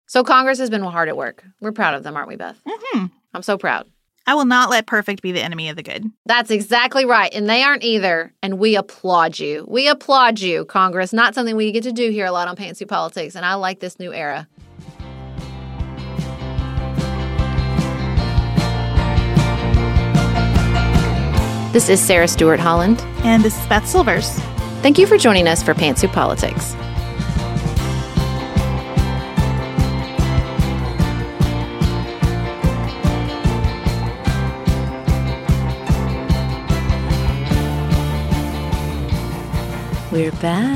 So Congress has been hard at work. We're proud of them, aren't we, Beth? Mm-hmm. I'm so proud. I will not let perfect be the enemy of the good. That's exactly right. And they aren't either. And we applaud you. We applaud you, Congress. Not something we get to do here a lot on Pantsuit Politics. And I like this new era. This is Sarah Stewart Holland. And this is Beth Silvers. Thank you for joining us for Pantsuit Politics. We're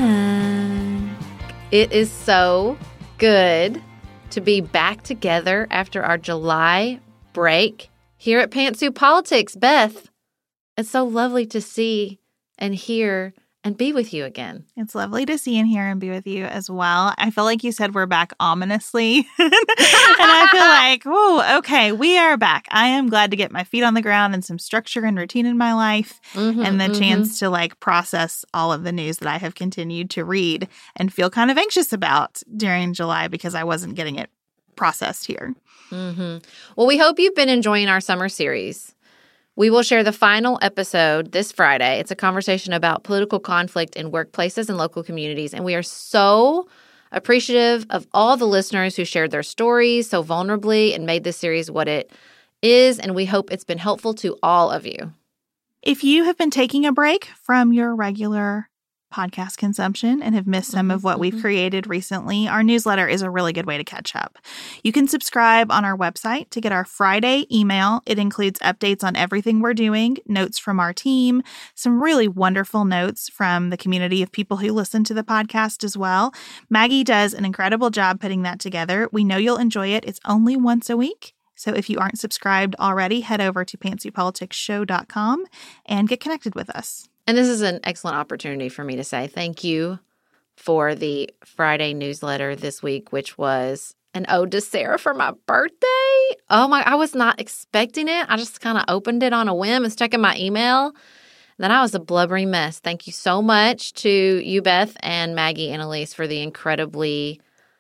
back. It is so good to be back together after our July break here at Pantsuit Politics. Beth, it's so lovely to see and hear and be with you again. It's lovely to see and hear and be with you as well. I feel like you said we're back ominously. And I feel like, oh, okay, we are back. I am glad to get my feet on the ground and some structure and routine in my life and the chance to process all of the news that I have continued to read and feel kind of anxious about during July because I wasn't getting it processed here. Well, we hope you've been enjoying our summer series. We will share the final episode this Friday. It's a conversation about political conflict in workplaces and local communities. And we are so appreciative of all the listeners who shared their stories so vulnerably and made this series what it is. And we hope it's been helpful to all of you. If you have been taking a break from your regular podcast consumption and have missed some of what we've created recently, our newsletter is a really good way to catch up. You can subscribe on our website to get our Friday email. It includes updates on everything we're doing, notes from our team, some really wonderful notes from the community of people who listen to the podcast as well. Maggie does an incredible job putting that together. We know you'll enjoy it. It's only once a week. So if you aren't subscribed already, head over to pantsuitpoliticsshow.com and get connected with us. And this is an excellent opportunity for me to say thank you for the Friday newsletter this week, which was an ode to Sarah for my birthday. I was not expecting it. I just kind of opened it on a whim and stuck in my email. Then I was a blubbering mess. Thank you so much to you, Beth, and Maggie and Elise for the incredibly,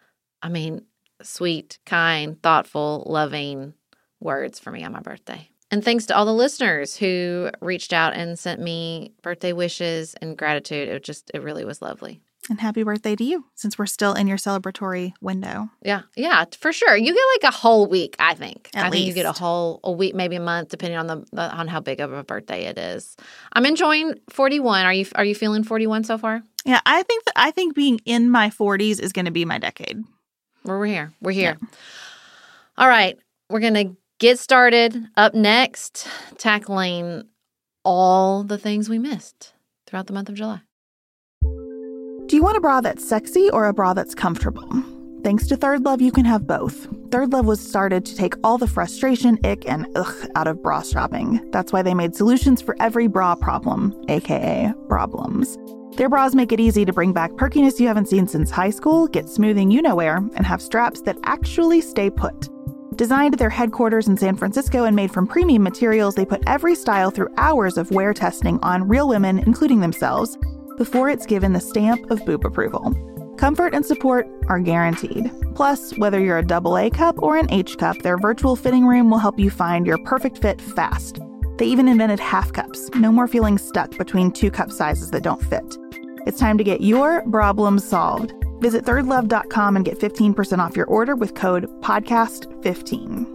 sweet, kind, thoughtful, loving words for me on my birthday. And thanks to all the listeners who reached out and sent me birthday wishes and gratitude. It really was lovely. And happy birthday to you, since we're still in your celebratory window. Yeah, for sure. You get a whole week, I think. At least. Think you get a week, maybe a month, depending on how big of a birthday it is. I'm enjoying 41. Are you feeling 41 so far? Yeah, I think being in my 40s is going to be my decade. We're here. Yeah. All right, we're going to get started. Up next, tackling all the things we missed throughout the month of July. Do you want a bra that's sexy or a bra that's comfortable? Thanks to Third Love, you can have both. Third Love was started to take all the frustration, ick, and ugh out of bra shopping. That's why they made solutions for every bra problem, aka problems. Their bras make it easy to bring back perkiness you haven't seen since high school, get smoothing you-know-where, and have straps that actually stay put. Designed at their headquarters in San Francisco and made from premium materials, they put every style through hours of wear testing on real women, including themselves, before it's given the stamp of boob approval. Comfort and support are guaranteed. Plus, whether you're a AA cup or an H cup, their virtual fitting room will help you find your perfect fit fast. They even invented half cups. No more feeling stuck between two cup sizes that don't fit. It's time to get your problems solved. Visit thirdlove.com and get 15% off your order with code PODCAST15.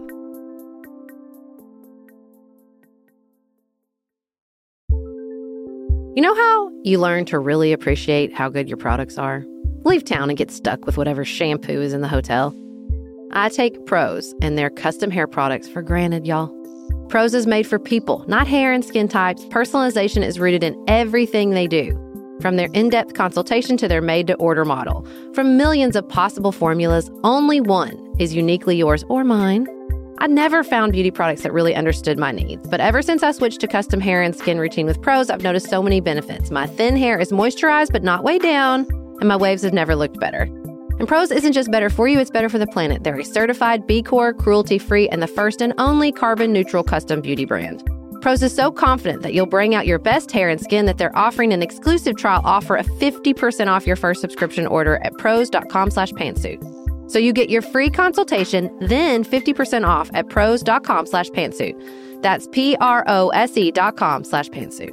You know how you learn to really appreciate how good your products are? Leave town and get stuck with whatever shampoo is in the hotel. I take Prose and their custom hair products for granted, y'all. Prose is made for people, not hair and skin types. Personalization is rooted in everything they do. From their in-depth consultation to their made-to-order model. From millions of possible formulas, only one is uniquely yours or mine. I never found beauty products that really understood my needs, but ever since I switched to custom hair and skin routine with Prose, I've noticed so many benefits. My thin hair is moisturized but not weighed down, and my waves have never looked better. And Prose isn't just better for you, it's better for the planet. They're a certified B Corp, cruelty-free, and the first and only carbon-neutral custom beauty brand. Prose is so confident that you'll bring out your best hair and skin that they're offering an exclusive trial offer of 50% off your first subscription order at prose.com/pantsuit. So you get your free consultation, then 50% off at prose.com/pantsuit. That's PROSE.com/pantsuit.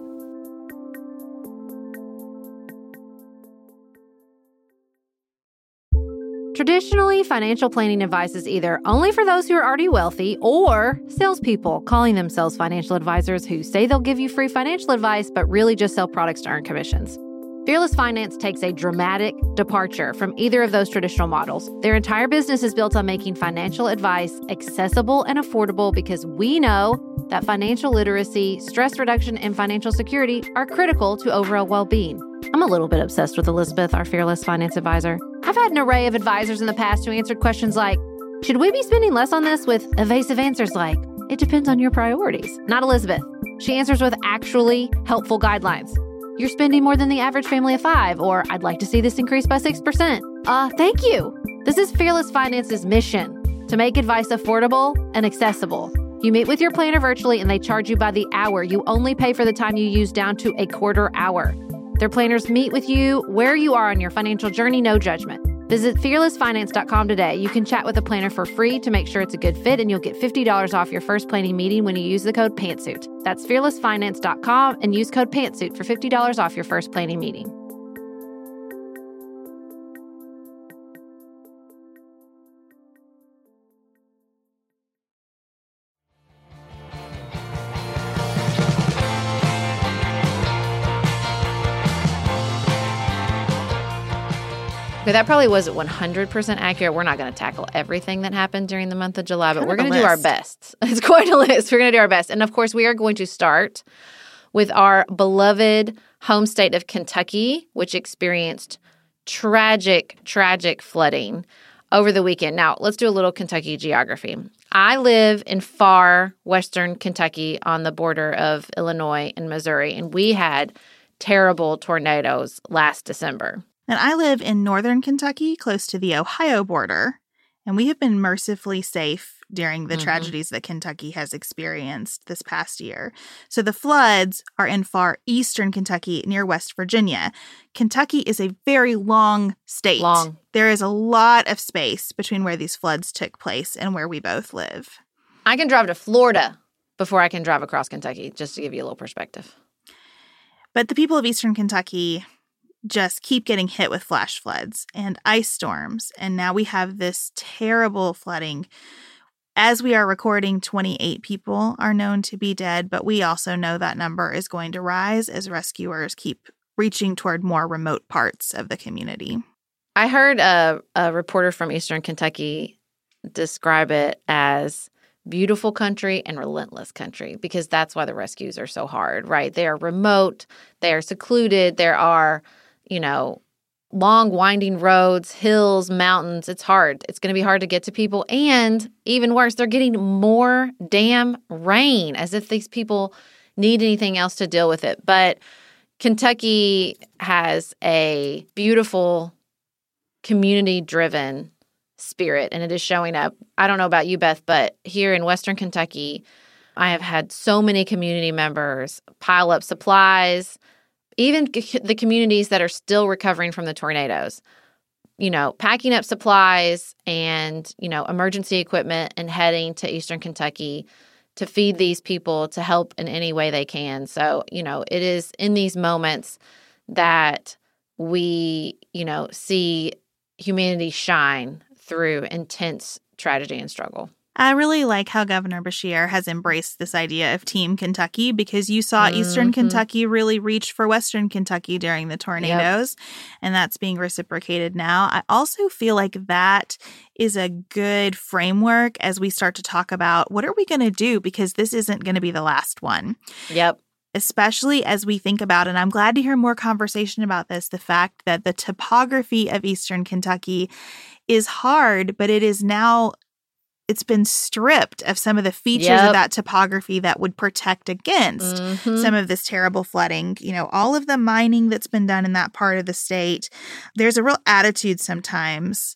Traditionally, financial planning advice is either only for those who are already wealthy or salespeople calling themselves financial advisors who say they'll give you free financial advice but really just sell products to earn commissions. Fearless Finance takes a dramatic departure from either of those traditional models. Their entire business is built on making financial advice accessible and affordable because we know that financial literacy, stress reduction, and financial security are critical to overall well-being. I'm a little bit obsessed with Elizabeth, our Fearless Finance advisor. I've had an array of advisors in the past who answered questions like, should we be spending less on this, with evasive answers like, it depends on your priorities. Not Elizabeth. She answers with actually helpful guidelines. You're spending more than the average family of 5, or I'd like to see this increase by 6%. Thank you. This is Fearless Finance's mission, to make advice affordable and accessible. You meet with your planner virtually and they charge you by the hour. You only pay for the time you use down to a quarter hour. Their planners meet with you where you are on your financial journey, no judgment. Visit fearlessfinance.com today. You can chat with a planner for free to make sure it's a good fit, and you'll get $50 off your first planning meeting when you use the code PANTSUIT. That's fearlessfinance.com and use code PANTSUIT for $50 off your first planning meeting. Okay, that probably wasn't 100% accurate. We're not going to tackle everything that happened during the month of July, but we're going to do our best. It's quite a list. We're going to do our best. And, of course, we are going to start with our beloved home state of Kentucky, which experienced tragic flooding over the weekend. Now, let's do a little Kentucky geography. I live in far western Kentucky on the border of Illinois and Missouri, and we had terrible tornadoes last December. And I live in northern Kentucky, close to the Ohio border, and we have been mercifully safe during the tragedies that Kentucky has experienced this past year. So the floods are in far eastern Kentucky near West Virginia. Kentucky is a very long state. There is a lot of space between where these floods took place and where we both live. I can drive to Florida before I can drive across Kentucky, just to give you a little perspective. But the people of eastern Kentucky just keep getting hit with flash floods and ice storms. And now we have this terrible flooding. As we are recording, 28 people are known to be dead, but we also know that number is going to rise as rescuers keep reaching toward more remote parts of the community. I heard a reporter from Eastern Kentucky describe it as beautiful country and relentless country, because that's why the rescues are so hard, right? They are remote, they are secluded, there are long winding roads, hills, mountains. It's hard. It's going to be hard to get to people. And even worse, they're getting more damn rain, as if these people need anything else to deal with it. But Kentucky has a beautiful community-driven spirit, and it is showing up. I don't know about you, Beth, but here in Western Kentucky, I have had so many community members pile up supplies, even the communities that are still recovering from the tornadoes, packing up supplies and, emergency equipment and heading to Eastern Kentucky to feed these people, to help in any way they can. So, it is in these moments that we, see humanity shine through intense tragedy and struggle. I really like how Governor Beshear has embraced this idea of Team Kentucky, because you saw Eastern Kentucky really reach for Western Kentucky during the tornadoes, and that's being reciprocated now. I also feel like that is a good framework as we start to talk about what are we going to do, because this isn't going to be the last one. Yep. Especially as we think about, and I'm glad to hear more conversation about this, the fact that the topography of Eastern Kentucky is hard, but it is now it's been stripped of some of the features of that topography that would protect against some of this terrible flooding. All of the mining that's been done in that part of the state, there's a real attitude sometimes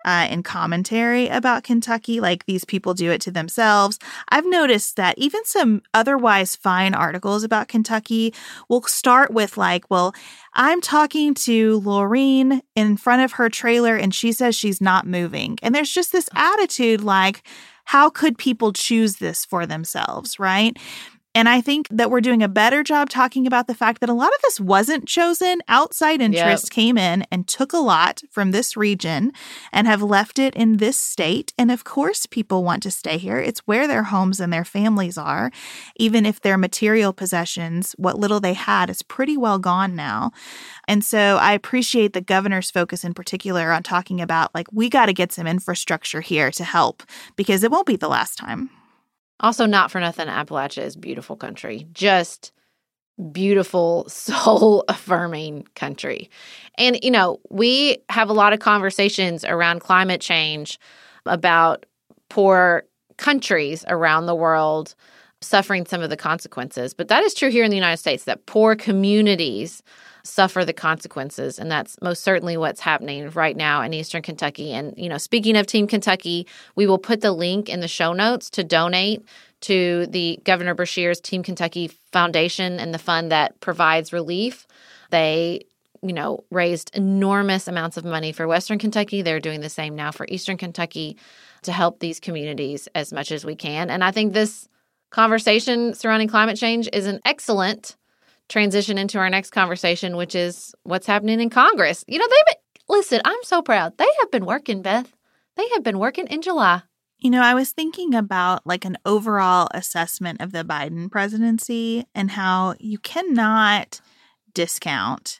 in commentary about Kentucky, like these people do it to themselves. I've noticed that even some otherwise fine articles about Kentucky will start with like, well, I'm talking to Laureen in front of her trailer and she says she's not moving. And there's just this attitude like, how could people choose this for themselves, right? And I think that we're doing a better job talking about the fact that a lot of this wasn't chosen. Outside interests came in and took a lot from this region and have left it in this state. And of course, people want to stay here. It's where their homes and their families are. Even if their material possessions, what little they had, is pretty well gone now. And so I appreciate the governor's focus in particular on talking about, like, we got to get some infrastructure here to help because it won't be the last time. Also, not for nothing, Appalachia is beautiful country. Just beautiful, soul-affirming country. And, you know, we have a lot of conversations around climate change about poor countries around the world suffering some of the consequences. But that is true here in the United States, that poor communities suffer the consequences. And that's most certainly what's happening right now in Eastern Kentucky. And, you know, speaking of Team Kentucky, we will put the link in the show notes to donate to the Governor Beshear's Team Kentucky Foundation and the fund that provides relief. They, you know, raised enormous amounts of money for Western Kentucky. They're doing the same now for Eastern Kentucky to help these communities as much as we can. And I think this conversation surrounding climate change is an excellent transition into our next conversation, which is what's happening in Congress. You know, listen, I'm so proud. They have been working, Beth. They have been working in July. You know, I was thinking about like an overall assessment of the Biden presidency and how you cannot discount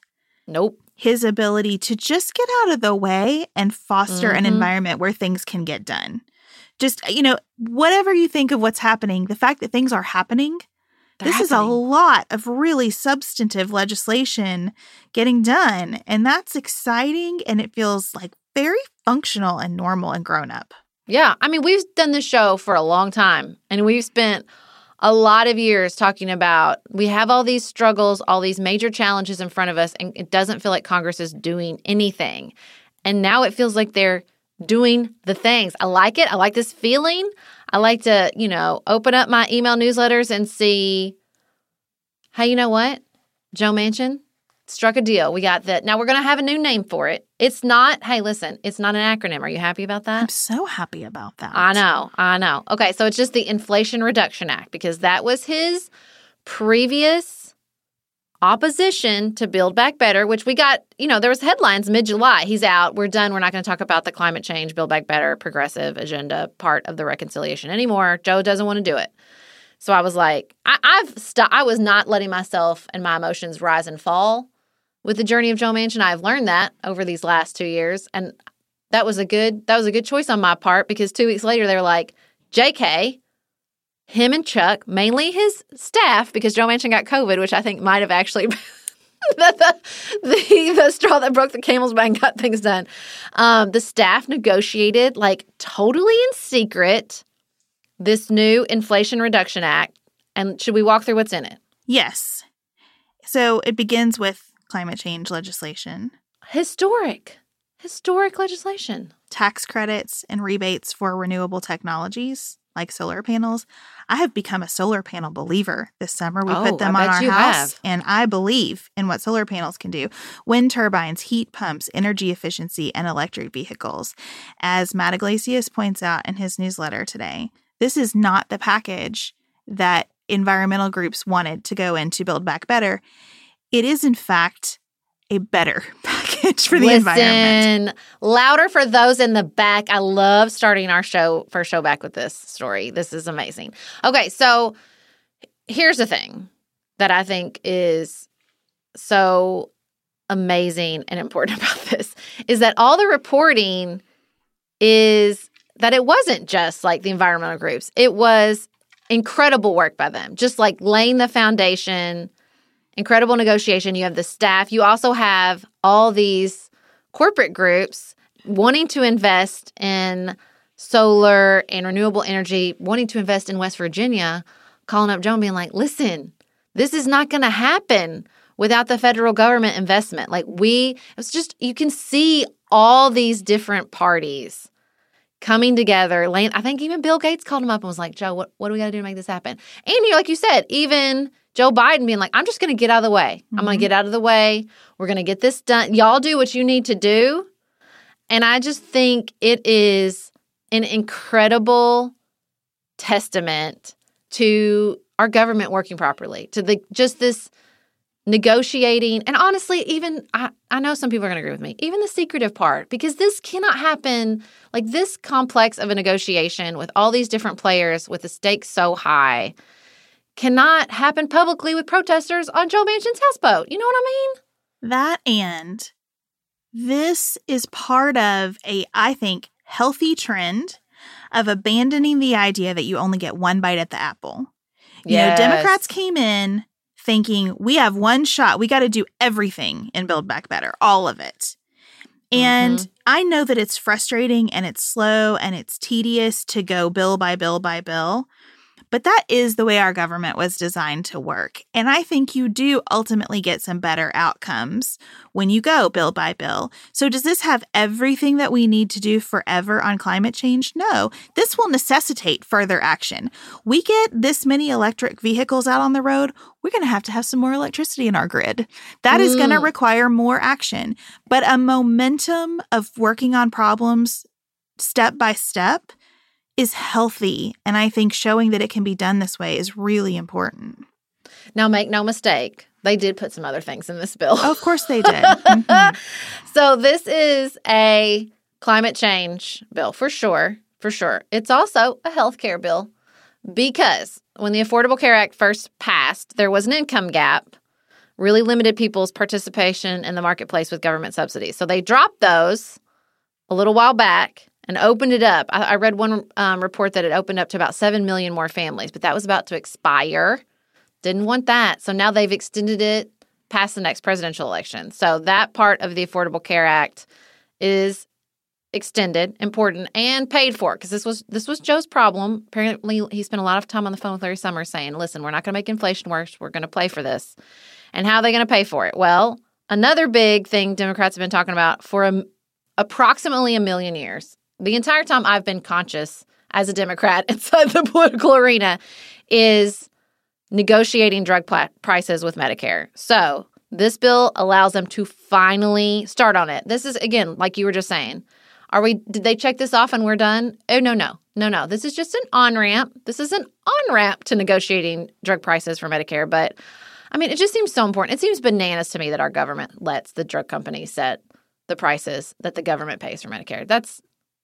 his ability to just get out of the way and foster an environment where things can get done. Just, you know, whatever you think of what's happening, the fact that things are happening, this is a lot of really substantive legislation getting done. And that's exciting. And it feels like very functional and normal and grown up. Yeah. I mean, we've done this show for a long time. And we've spent a lot of years talking about we have all these struggles, all these major challenges in front of us. And it doesn't feel like Congress is doing anything. And now it feels like they're doing the things. I like it. I like this feeling. I like to, you know, open up my email newsletters and see, hey, you know what? Joe Manchin struck a deal. We got that. Now we're going to have a new name for it. It's not, hey, listen, it's not an acronym. Are you happy about that? I'm so happy about that. I know. Okay, so it's just the Inflation Reduction Act because that was his previous opposition to Build Back Better, which we got, you know, there was headlines mid-July. He's out. We're done. We're not going to talk about the climate change, Build Back Better, progressive agenda part of the reconciliation anymore. Joe doesn't want to do it. So I was like, I was not letting myself and my emotions rise and fall with the journey of Joe Manchin. I've learned that over these last 2 years. And that was a good choice on my part because 2 weeks later, they were like, JK, him and Chuck, mainly his staff, because Joe Manchin got COVID, which I think might have actually been the straw that broke the camel's back and got things done. The staff negotiated, like, totally in secret, this new Inflation Reduction Act. And should we walk through what's in it? Yes. So it begins with climate change legislation. Historic legislation. Tax credits and rebates for renewable technologies like solar panels. I have become a solar panel believer this summer. We put them on our house, and I believe in what solar panels can do. Wind turbines, heat pumps, energy efficiency, and electric vehicles. As Matt Iglesias points out in his newsletter today, this is not the package that environmental groups wanted to go in to Build Back Better. It is, in fact, a better package for the environment. Louder for those in the back. I love starting our first show back with this story. This is amazing. Okay, so here's the thing that I think is so amazing and important about this is that all the reporting is that it wasn't just like the environmental groups. It was incredible work by them, just like laying the foundation. Incredible negotiation. You have the staff. You also have all these corporate groups wanting to invest in solar and renewable energy, wanting to invest in West Virginia, calling up Joe and being like, listen, this is not going to happen without the federal government investment. Like it's just, you can see all these different parties coming together. I think even Bill Gates called him up and was like, Joe, what do we got to do to make this happen? And like you said, even Joe Biden being like, I'm just going to get out of the way. I'm going to get out of the way. We're going to get this done. Y'all do what you need to do. And I just think it is an incredible testament to our government working properly, to this negotiating. And honestly, even I know some people are going to agree with me, even the secretive part, because this cannot happen, like this complex of a negotiation with all these different players with the stakes so high cannot happen publicly with protesters on Joe Manchin's houseboat. You know what I mean? That, and this is part of I think, healthy trend of abandoning the idea that you only get one bite at the apple. Yes. You know, Democrats came in thinking, we have one shot. We got to do everything in Build Back Better, all of it. And I know that it's frustrating and it's slow and it's tedious to go bill by bill by bill. But that is the way our government was designed to work. And I think you do ultimately get some better outcomes when you go bill by bill. So does this have everything that we need to do forever on climate change? No. This will necessitate further action. We get this many electric vehicles out on the road, we're going to have some more electricity in our grid. That is going to require more action. But a momentum of working on problems step by step is healthy, and I think showing that it can be done this way is really important. Now, make no mistake, they did put some other things in this bill. Oh, of course they did. Mm-hmm. So this is a climate change bill, for sure, for sure. It's also a health care bill because when the Affordable Care Act first passed, there was an income gap, really limited people's participation in the marketplace with government subsidies. So they dropped those a little while back and opened it up. I read one report that it opened up to about 7 million more families, but that was about to expire. Didn't want that. So now they've extended it past the next presidential election. So that part of the Affordable Care Act is extended, important, and paid for, because this was Joe's problem. Apparently, he spent a lot of time on the phone with Larry Summers saying, listen, we're not going to make inflation worse. We're going to pay for this. And how are they going to pay for it? Well, another big thing Democrats have been talking about for approximately a million years, the entire time I've been conscious as a Democrat inside the political arena, is negotiating drug prices with Medicare. So this bill allows them to finally start on it. This is, again, like you were just saying, did they check this off and we're done? Oh, no. This is just an on-ramp. This is an on-ramp to negotiating drug prices for Medicare. But, I mean, it just seems so important. It seems bananas to me that our government lets the drug companies set the prices that the government pays for Medicare. That's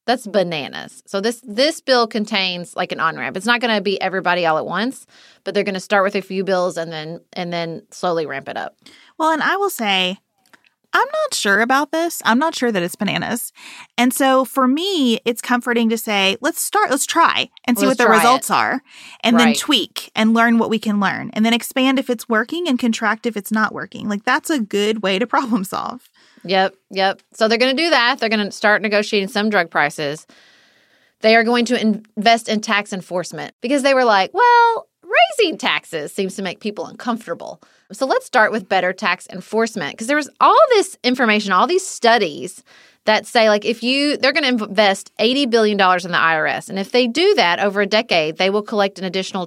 bananas. So this bill contains like an on-ramp. It's not going to be everybody all at once, but they're going to start with a few bills and then slowly ramp it up. Well, and I will say, I'm not sure about this. I'm not sure that it's bananas. And so for me, it's comforting to say, let's try and see what the results are, and then tweak and learn what we can learn, and then expand if it's working and contract if it's not working. Like, that's a good way to problem solve. Yep. So they're going to do that. They're going to start negotiating some drug prices. They are going to invest in tax enforcement because they were like, well, raising taxes seems to make people uncomfortable. So let's start with better tax enforcement, because there was all this information, all these studies that say, like, they're going to invest $80 billion in the IRS. And if they do that over a decade, they will collect an additional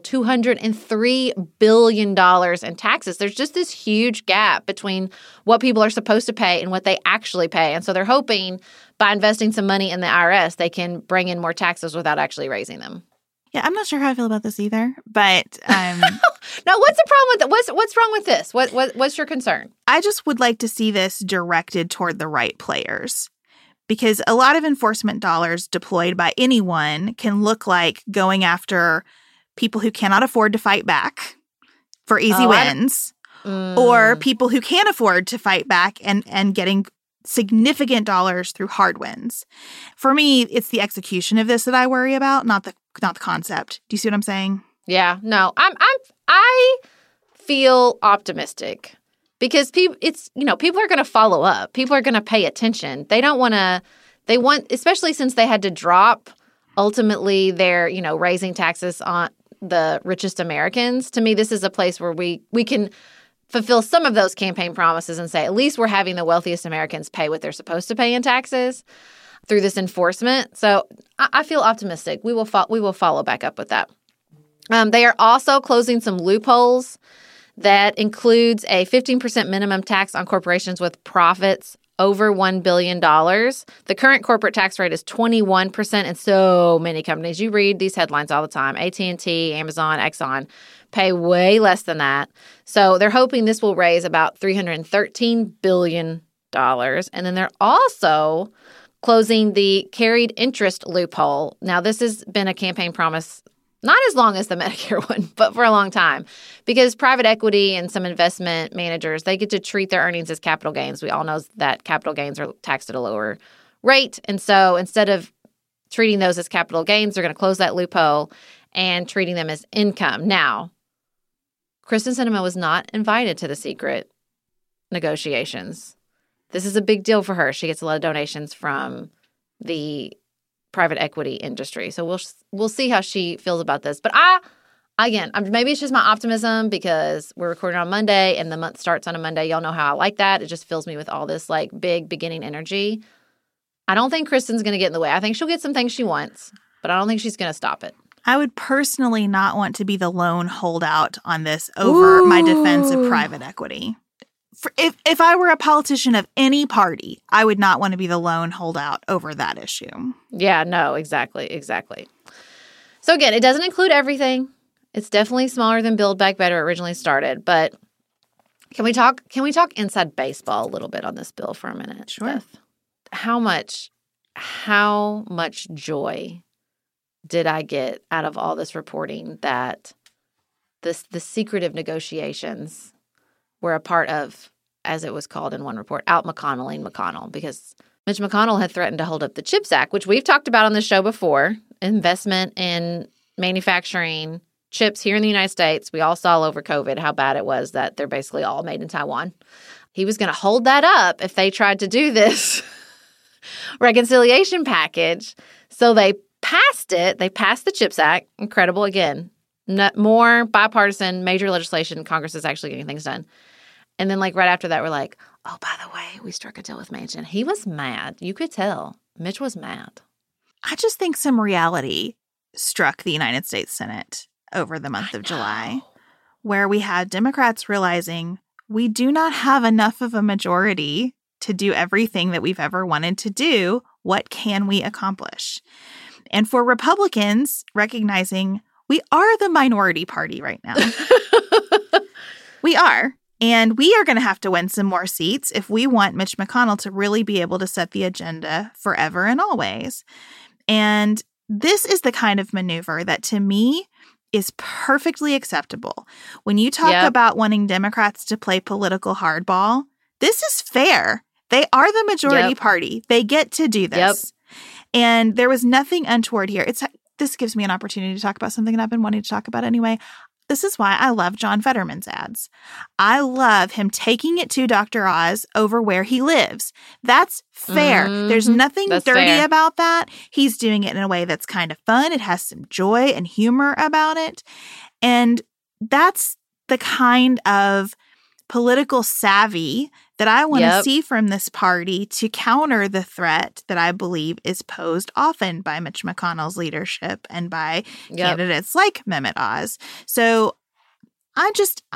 $203 billion in taxes. There's just this huge gap between what people are supposed to pay and what they actually pay. And so they're hoping by investing some money in the IRS, they can bring in more taxes without actually raising them. Yeah, I'm not sure how I feel about this either, but no, what's the problem with it? What's wrong with this? What's your concern? I just would like to see this directed toward the right players, because a lot of enforcement dollars deployed by anyone can look like going after people who cannot afford to fight back for easy wins, or people who can afford to fight back and getting significant dollars through hard wins. For me, it's the execution of this that I worry about, not the concept. Do you see what I'm saying? Yeah, no, I feel optimistic because people are going to follow up. People are going to pay attention. They want, especially since they had to drop ultimately their, raising taxes on the richest Americans. To me, this is a place where we can fulfill some of those campaign promises and say, at least we're having the wealthiest Americans pay what they're supposed to pay in taxes through this enforcement. So I feel optimistic. We will follow back up with that. They are also closing some loopholes. That includes a 15% minimum tax on corporations with profits over $1 billion. The current corporate tax rate is 21%, and so many companies, you read these headlines all the time, AT&T, Amazon, Exxon, pay way less than that. So they're hoping this will raise about $313 billion. And then they're also closing the carried interest loophole. Now, this has been a campaign promise not as long as the Medicare one, but for a long time, because private equity and some investment managers, they get to treat their earnings as capital gains. We all know that capital gains are taxed at a lower rate. And so instead of treating those as capital gains, they're going to close that loophole and treating them as income. Now, Kyrsten Sinema was not invited to the secret negotiations. This is a big deal for her. She gets a lot of donations from the private equity industry. So we'll see how she feels about this. But maybe it's just my optimism because we're recording on Monday and the month starts on a Monday. Y'all know how I like that. It just fills me with all this like big beginning energy. I don't think Kyrsten's going to get in the way. I think she'll get some things she wants, but I don't think she's going to stop it. I would personally not want to be the lone holdout on this over my defense of private equity. If I were a politician of any party, I would not want to be the lone holdout over that issue. Yeah, no, exactly. So again, it doesn't include everything. It's definitely smaller than Build Back Better originally started. But can we talk inside baseball a little bit on this bill for a minute? Sure. Beth? How much joy did I get out of all this reporting that the secretive negotiations were a part of, as it was called in one report, out McConnelling McConnell, because Mitch McConnell had threatened to hold up the CHIPS Act, which we've talked about on the show before, investment in manufacturing chips here in the United States. We all saw over COVID how bad it was that they're basically all made in Taiwan. He was going to hold that up if they tried to do this reconciliation package. So they passed it. They passed the CHIPS Act. Incredible. Again, more bipartisan, major legislation. Congress is actually getting things done. And then right after that, we're like, oh, by the way, we struck a deal with Manchin. He was mad. You could tell. Mitch was mad. I just think some reality struck the United States Senate over the month of July, where we had Democrats realizing we do not have enough of a majority to do everything that we've ever wanted to do. What can we accomplish? And for Republicans, recognizing we are the minority party right now. We are. And we are going to have to win some more seats if we want Mitch McConnell to really be able to set the agenda forever and always. And this is the kind of maneuver that, to me, is perfectly acceptable. When you talk about wanting Democrats to play political hardball, this is fair. They are the majority party. They get to do this. And there was nothing untoward here. This gives me an opportunity to talk about something that I've been wanting to talk about anyway. This is why I love John Fetterman's ads. I love him taking it to Dr. Oz over where he lives. That's fair. Mm-hmm. There's nothing dirty about that. He's doing it in a way that's kind of fun. It has some joy and humor about it. And that's the kind of political savvy that I want to see from this party to counter the threat that I believe is posed often by Mitch McConnell's leadership and by candidates like Mehmet Oz. So I'm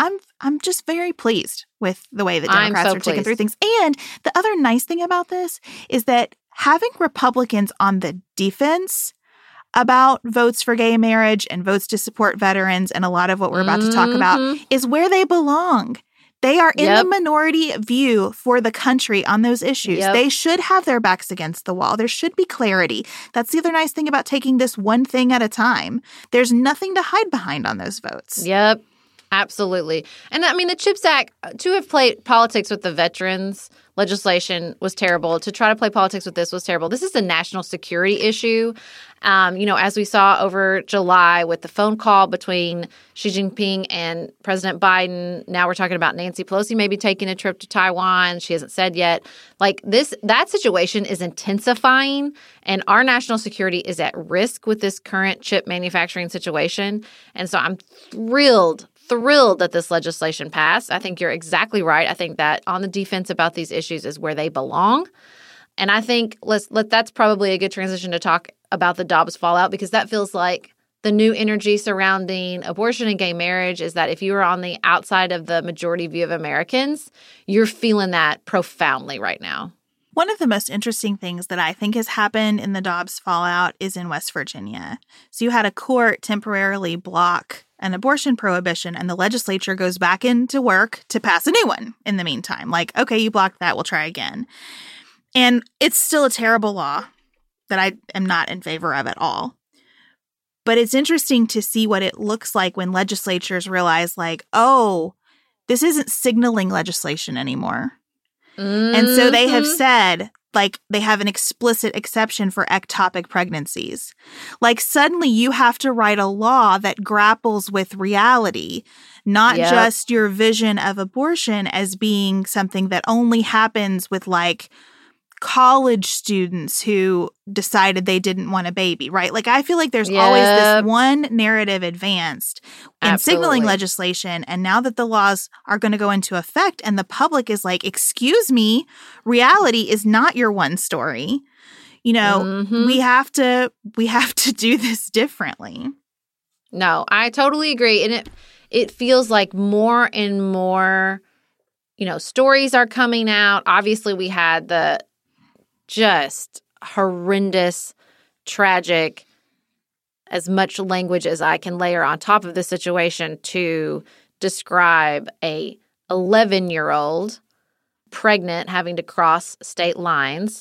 just very pleased with the way that Democrats are taking through things. And the other nice thing about this is that having Republicans on the defense about votes for gay marriage and votes to support veterans and a lot of what we're about to talk about is where they belong. They are in the minority view for the country on those issues. They should have their backs against the wall. There should be clarity. That's the other nice thing about taking this one thing at a time. There's nothing to hide behind on those votes. Yep, absolutely. And I mean, the CHIPS Act, to have played politics with the veterans legislation was terrible. To try to play politics with this was terrible. This is a national security issue. As we saw over July with the phone call between Xi Jinping and President Biden. Now we're talking about Nancy Pelosi maybe taking a trip to Taiwan. She hasn't said yet. That situation is intensifying, and our national security is at risk with this current chip manufacturing situation. And so I'm thrilled thrilled that this legislation passed. I think you're exactly right. I think that on the defense about these issues is where they belong. And I think that's probably a good transition to talk about the Dobbs fallout, because that feels like the new energy surrounding abortion and gay marriage is that if you are on the outside of the majority view of Americans, you're feeling that profoundly right now. One of the most interesting things that I think has happened in the Dobbs fallout is in West Virginia. So you had a court temporarily block an abortion prohibition, and the legislature goes back into work to pass a new one in the meantime. Like, okay, you blocked that, we'll try again. And it's still a terrible law that I am not in favor of at all. But it's interesting to see what it looks like when legislatures realize, like, oh, this isn't signaling legislation anymore. And so they have said, like, they have an explicit exception for ectopic pregnancies. Like, suddenly you have to write a law that grapples with reality, not just your vision of abortion as being something that only happens with, like, college students who decided they didn't want a baby, right? Like, I feel like there's always this one narrative advanced in signaling legislation. And now that the laws are going to go into effect and the public is like, excuse me, reality is not your one story. You know, we have to do this differently. No, I totally agree. And it feels like more and more, you know, stories are coming out. Obviously, we had the just horrendous, tragic, as much language as I can layer on top of the situation to describe a 11-year-old pregnant having to cross state lines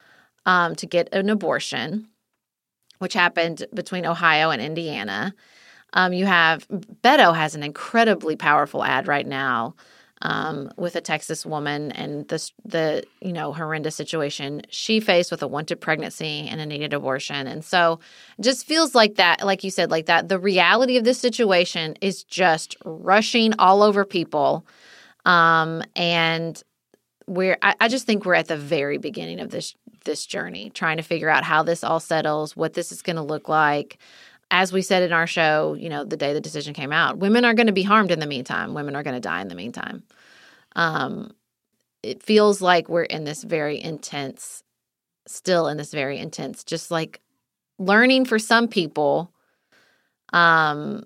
to get an abortion, which happened between Ohio and Indiana. You have Beto has an incredibly powerful ad right now with a Texas woman and the horrendous situation she faced with a wanted pregnancy and a needed abortion. And so it just feels like that, like you said, like that the reality of this situation is just rushing all over people. And I just think we're at the very beginning of this journey, trying to figure out how this all settles, what this is going to look like. As we said in our show, you know, the day the decision came out, women are going to be harmed in the meantime. Women are going to die in the meantime. It feels like we're in this very intense, just like learning for some people, and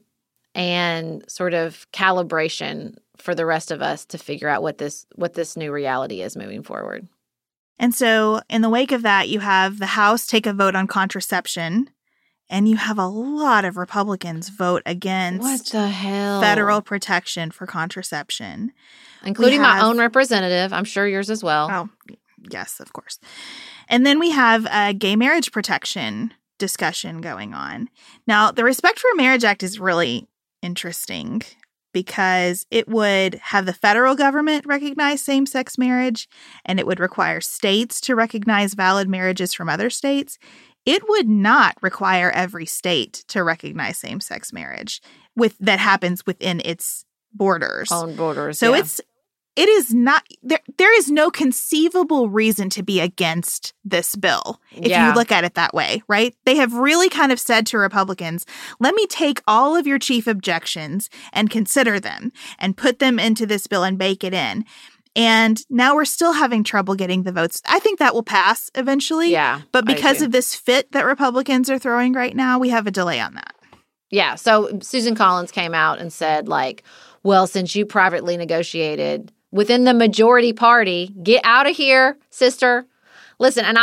sort of calibration for the rest of us to figure out what this new reality is moving forward. And so in the wake of that, you have the House take a vote on contraception. And you have a lot of Republicans vote against what the hell? Federal protection for contraception. Including my own representative. I'm sure yours as well. Oh, yes, of course. And then we have a gay marriage protection discussion going on. Now, the Respect for Marriage Act is really interesting because it would have the federal government recognize same-sex marriage, and it would require states to recognize valid marriages from other states. It would not require every state to recognize same-sex marriage that happens within its borders. Own borders, so it is not there is no conceivable reason to be against this bill if you look at it that way, right? They have really kind of said to Republicans, let me take all of your chief objections and consider them and put them into this bill and bake it in. And now we're still having trouble getting the votes. I think that will pass eventually. Yeah. But because of this fit that Republicans are throwing right now, we have a delay on that. Yeah. So Susan Collins came out and said, like, well, since you privately negotiated within the majority party, get out of here, sister. Listen, and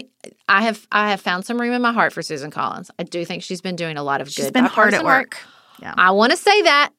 I have found some room in my heart for Susan Collins. I do think she's been doing a lot of good. She's been hard at work. Yeah. I want to say that.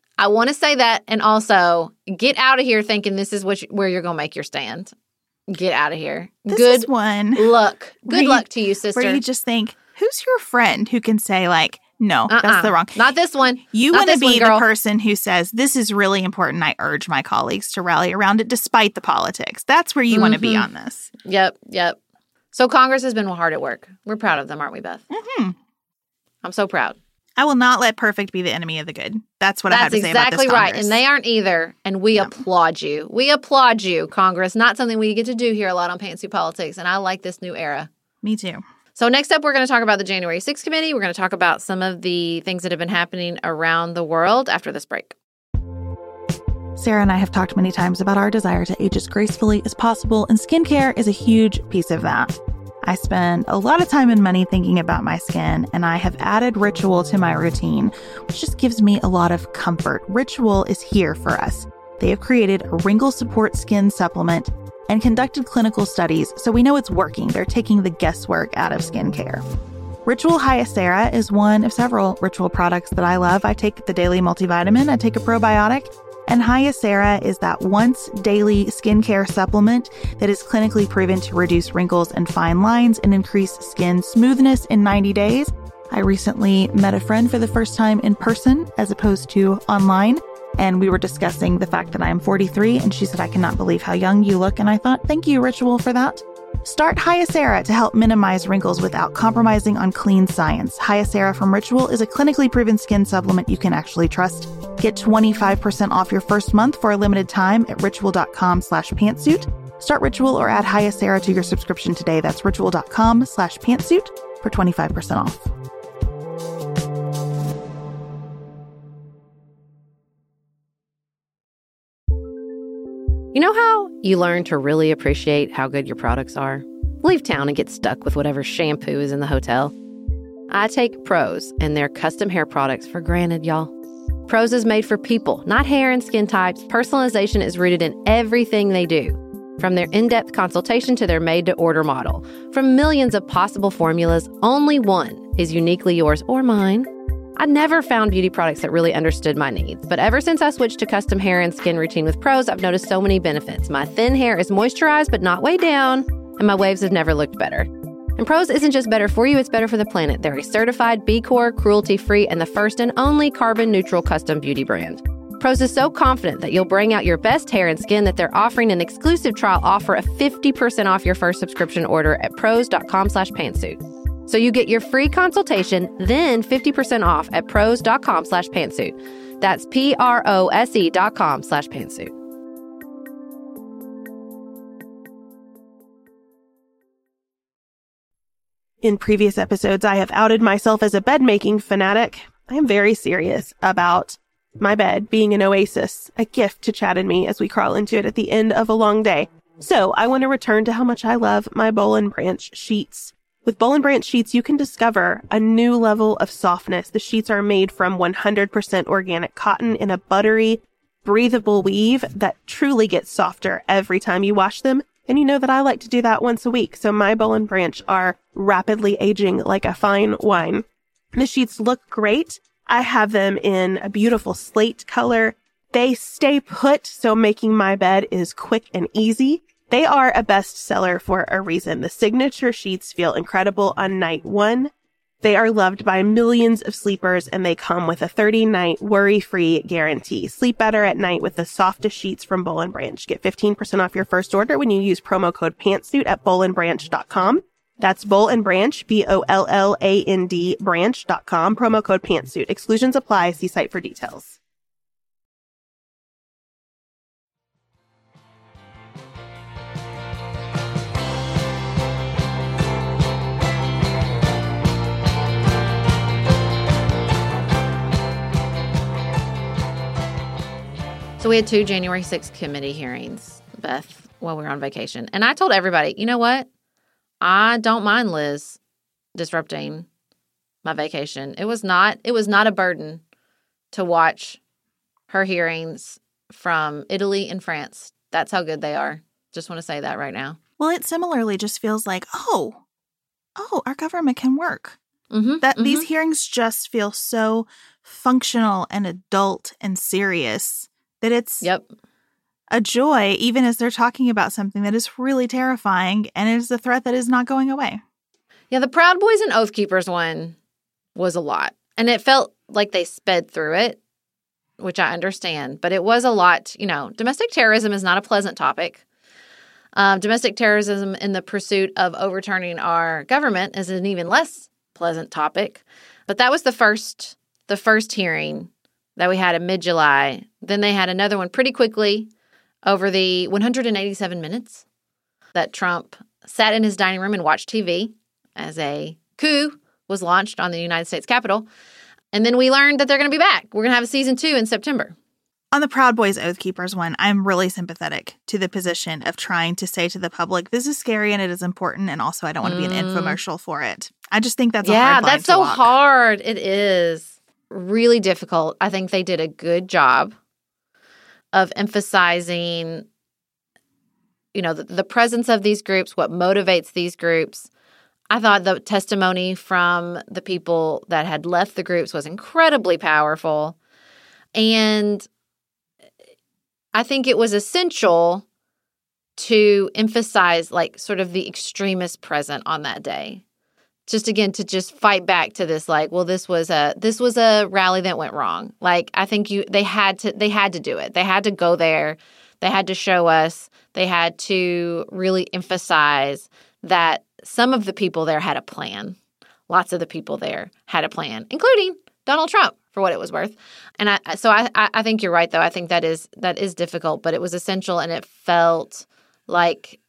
And also, get out of here thinking this is where you're going to make your stand. Get out of here. This is one. Look. Good luck to you, sister. Where you just think, who's your friend who can say, like, no, that's the wrong. Not this one. You want to be the person who says, this is really important. I urge my colleagues to rally around it despite the politics. That's where you want to be on this. Yep. So Congress has been hard at work. We're proud of them, aren't we, Beth? Mm-hmm. I'm so proud. I will not let perfect be the enemy of the good. That's what I have to say about this Congress. That's exactly right. And they aren't either. And we applaud you. We applaud you, Congress. Not something we get to do here a lot on Pantsuit Politics. And I like this new era. Me too. So next up, we're going to talk about the January 6th committee. We're going to talk about some of the things that have been happening around the world after this break. Sarah and I have talked many times about our desire to age as gracefully as possible, and skincare is a huge piece of that. I spend a lot of time and money thinking about my skin, and I have added Ritual to my routine, which just gives me a lot of comfort. Ritual is here for us. They have created a wrinkle support skin supplement and conducted clinical studies, so we know it's working. They're taking the guesswork out of skincare. Ritual Hyacera is one of several Ritual products that I love. I take the daily multivitamin, I take a probiotic, and Hyacera is that once daily skincare supplement that is clinically proven to reduce wrinkles and fine lines and increase skin smoothness in 90 days. I recently met a friend for the first time in person as opposed to online, and we were discussing the fact that I am 43, and she said, "I cannot believe how young you look." And I thought, thank you, Ritual, for that. Start Hyacera to help minimize wrinkles without compromising on clean science. Hyacera from Ritual is a clinically proven skin supplement you can actually trust. Get 25% off your first month for a limited time at ritual.com/pantsuit. Start Ritual or add Hyacera to your subscription today. That's ritual.com/pantsuit for 25% off. You know how you learn to really appreciate how good your products are? Leave town and get stuck with whatever shampoo is in the hotel. I take Prose and their custom hair products for granted, y'all. Prose is made for people, not hair and skin types. Personalization is rooted in everything they do. From their in-depth consultation to their made-to-order model. From millions of possible formulas, only one is uniquely yours or mine. I never found beauty products that really understood my needs, but ever since I switched to custom hair and skin routine with Prose, I've noticed so many benefits. My thin hair is moisturized but not weighed down, and my waves have never looked better. And Prose isn't just better for you, it's better for the planet. They're a certified B Corp, cruelty-free, and the first and only carbon-neutral custom beauty brand. Prose is so confident that you'll bring out your best hair and skin that they're offering an exclusive trial offer of 50% off your first subscription order at prose.com/pantsuit. So you get your free consultation, then 50% off at prose.com/pantsuit. That's prose.com/pantsuit. In previous episodes, I have outed myself as a bed-making fanatic. I am very serious about my bed being an oasis, a gift to Chad and me as we crawl into it at the end of a long day. So I want to return to how much I love my Boll & Branch sheets. With Boll & Branch sheets, you can discover a new level of softness. The sheets are made from 100% organic cotton in a buttery, breathable weave that truly gets softer every time you wash them. And you know that I like to do that once a week, so my Boll & Branch are rapidly aging like a fine wine. The sheets look great. I have them in a beautiful slate color. They stay put, so making my bed is quick and easy. They are a bestseller for a reason. The signature sheets feel incredible on night one. They are loved by millions of sleepers, and they come with a 30-night worry-free guarantee. Sleep better at night with the softest sheets from Boll & Branch. Get 15% off your first order when you use promo code PANTSUIT at bollandbranch.com. That's Boll & Branch, BOLLAND branch.com, promo code PANTSUIT. Exclusions apply. See site for details. So we had 2 January 6th committee hearings, Beth, while we were on vacation. And I told everybody, you know what? I don't mind Liz disrupting my vacation. It was not a burden to watch her hearings from Italy and France. That's how good they are. Just want to say that right now. Well, it similarly just feels like, oh, our government can work. These hearings just feel so functional and adult and serious that it's a joy, even as they're talking about something that is really terrifying, and it is a threat that is not going away. Yeah, the Proud Boys and Oath Keepers one was a lot. And it felt like they sped through it, which I understand. But it was a lot. You know, domestic terrorism is not a pleasant topic. Domestic terrorism in the pursuit of overturning our government is an even less pleasant topic. But that was the first hearing that we had in mid-July. Then they had another one pretty quickly over the 187 minutes that Trump sat in his dining room and watched TV as a coup was launched on the United States Capitol. And then we learned that they're going to be back. We're going to have a season 2 in September. On the Proud Boys Oath Keepers one, I'm really sympathetic to the position of trying to say to the public, this is scary and it is important, and also I don't want to be an infomercial for it. I just think that's a hard line to walk. Yeah, that's so hard. It is really difficult. I think they did a good job of emphasizing, the presence of these groups, what motivates these groups. I thought the testimony from the people that had left the groups was incredibly powerful. And I think it was essential to emphasize sort of the extremists present on that day. Just again, to just fight back to this, this was a rally that went wrong. I think they had to do it. They had to go there. They had to show us. They had to really emphasize that some of the people there had a plan. Lots of the people there had a plan, including Donald Trump, for what it was worth. And I think you're right, though. I think that is difficult, but it was essential, and it felt like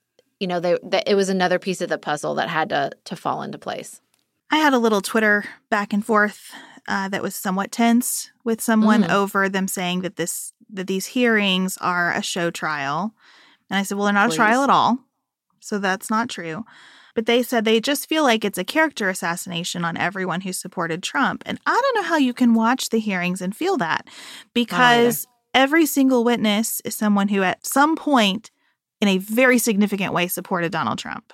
it was another piece of the puzzle that had to fall into place. I had a little Twitter back and forth that was somewhat tense with someone over them saying that these hearings are a show trial. And I said, well, they're not a trial at all. So that's not true. But they said they just feel like it's a character assassination on everyone who supported Trump. And I don't know how you can watch the hearings and feel that, because every single witness is someone who at some point in a very significant way supported Donald Trump.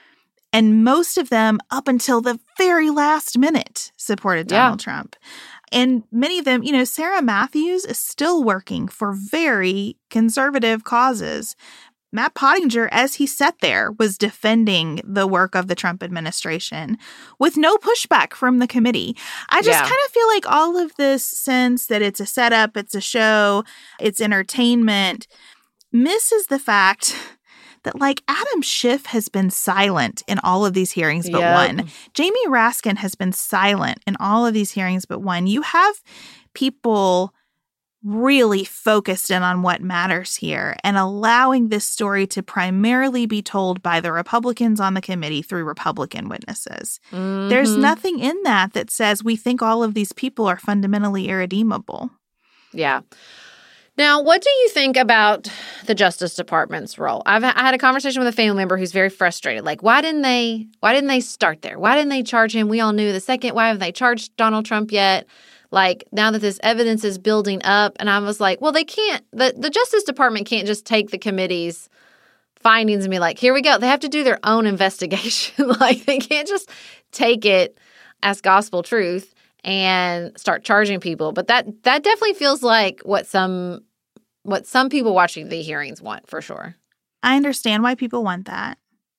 And most of them, up until the very last minute, supported Donald Trump. And many of them, Sarah Matthews is still working for very conservative causes. Matt Pottinger, as he sat there, was defending the work of the Trump administration with no pushback from the committee. I just kind of feel like all of this sense that it's a setup, it's a show, it's entertainment, misses the fact that Adam Schiff has been silent in all of these hearings but one. Jamie Raskin has been silent in all of these hearings but one. You have people really focused in on what matters here and allowing this story to primarily be told by the Republicans on the committee through Republican witnesses. There's nothing in that says we think all of these people are fundamentally irredeemable. Yeah. Now, what do you think about the Justice Department's role? I had a conversation with a family member who's very frustrated. Why didn't they start there? Why didn't they charge him? We all knew the second. Why haven't they charged Donald Trump yet? Now that this evidence is building up. And I was like, well, they can't. The Justice Department can't just take the committee's findings and be like, here we go. They have to do their own investigation. They can't just take it as gospel truth and start charging people. But that definitely feels like what some people watching the hearings want, for sure. I understand why people want that.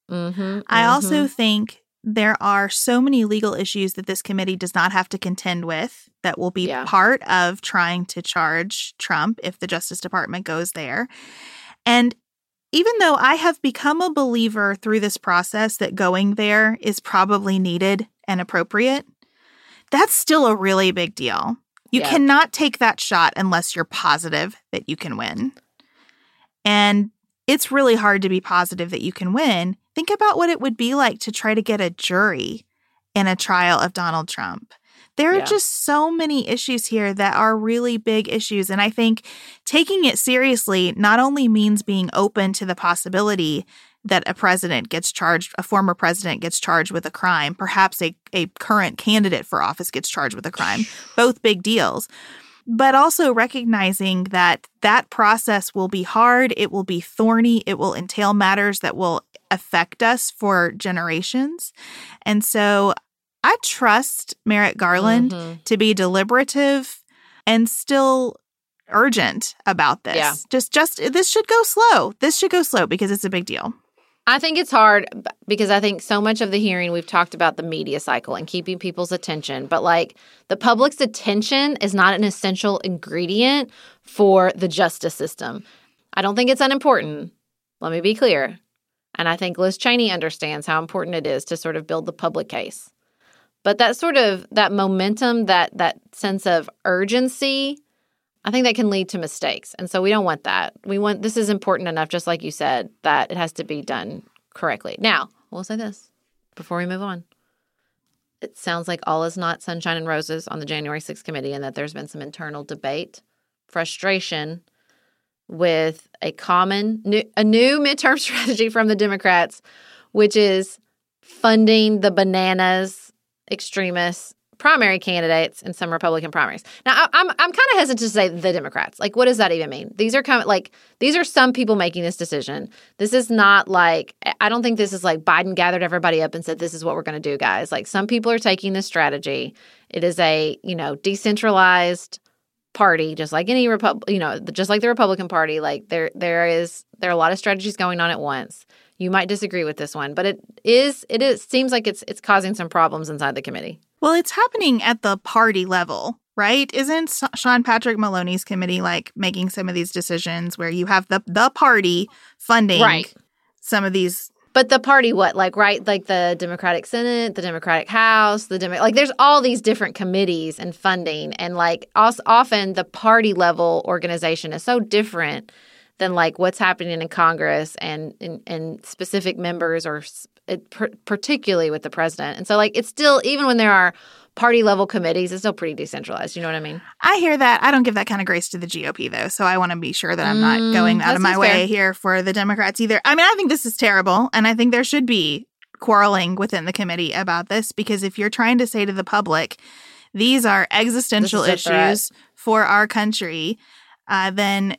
I also think there are so many legal issues that this committee does not have to contend with that will be part of trying to charge Trump if the Justice Department goes there. And even though I have become a believer through this process that going there is probably needed and appropriate, that's still a really big deal. You cannot take that shot unless you're positive that you can win. And it's really hard to be positive that you can win. Think about what it would be like to try to get a jury in a trial of Donald Trump. There are just so many issues here that are really big issues. And I think taking it seriously not only means being open to the possibility that a former president gets charged with a crime, perhaps a current candidate for office gets charged with a crime, both big deals, but also recognizing that process will be hard, it will be thorny, it will entail matters that will affect us for generations. And so I trust Merrick Garland to be deliberative and still urgent about this. Yeah. Just this should go slow. This should go slow because it's a big deal. I think it's hard because I think so much of the hearing we've talked about the media cycle and keeping people's attention. But the public's attention is not an essential ingredient for the justice system. I don't think it's unimportant. Let me be clear. And I think Liz Cheney understands how important it is to sort of build the public case. But that momentum, that sense of urgency, I think that can lead to mistakes. And so we don't want that. This is important enough, just like you said, that it has to be done correctly. Now, we'll say this before we move on. It sounds like all is not sunshine and roses on the January 6th committee and that there's been some internal debate frustration with a new midterm strategy from the Democrats, which is funding the bananas extremist primary candidates in some Republican primaries. Now, I'm kind of hesitant to say the Democrats. Like, what does that even mean? These are some people making this decision. This is not like, I don't think this is like Biden gathered everybody up and said, this is what we're going to do, guys. Like, some people are taking this strategy. It is a, decentralized party, just like any just like the Republican Party. Like, there are a lot of strategies going on at once. You might disagree with this one, but it seems like it's causing some problems inside the committee. Well, it's happening at the party level, right? Isn't Sean Patrick Maloney's committee like making some of these decisions where you have the party funding some of these? But the party, what? Like, right? Like the Democratic Senate, the Democratic House, there's all these different committees and funding. And like often the party level organization is so different than like what's happening in Congress and specific members or particularly with the president. And so like it's still, even when there are party level committees, it's still pretty decentralized. You know what I mean? I hear that. I don't give that kind of grace to the GOP, though. So I want to be sure that I'm not going out of my way here for the Democrats either. I mean, I think this is terrible. And I think there should be quarreling within the committee about this, because if you're trying to say to the public, these are existential issues for our country, then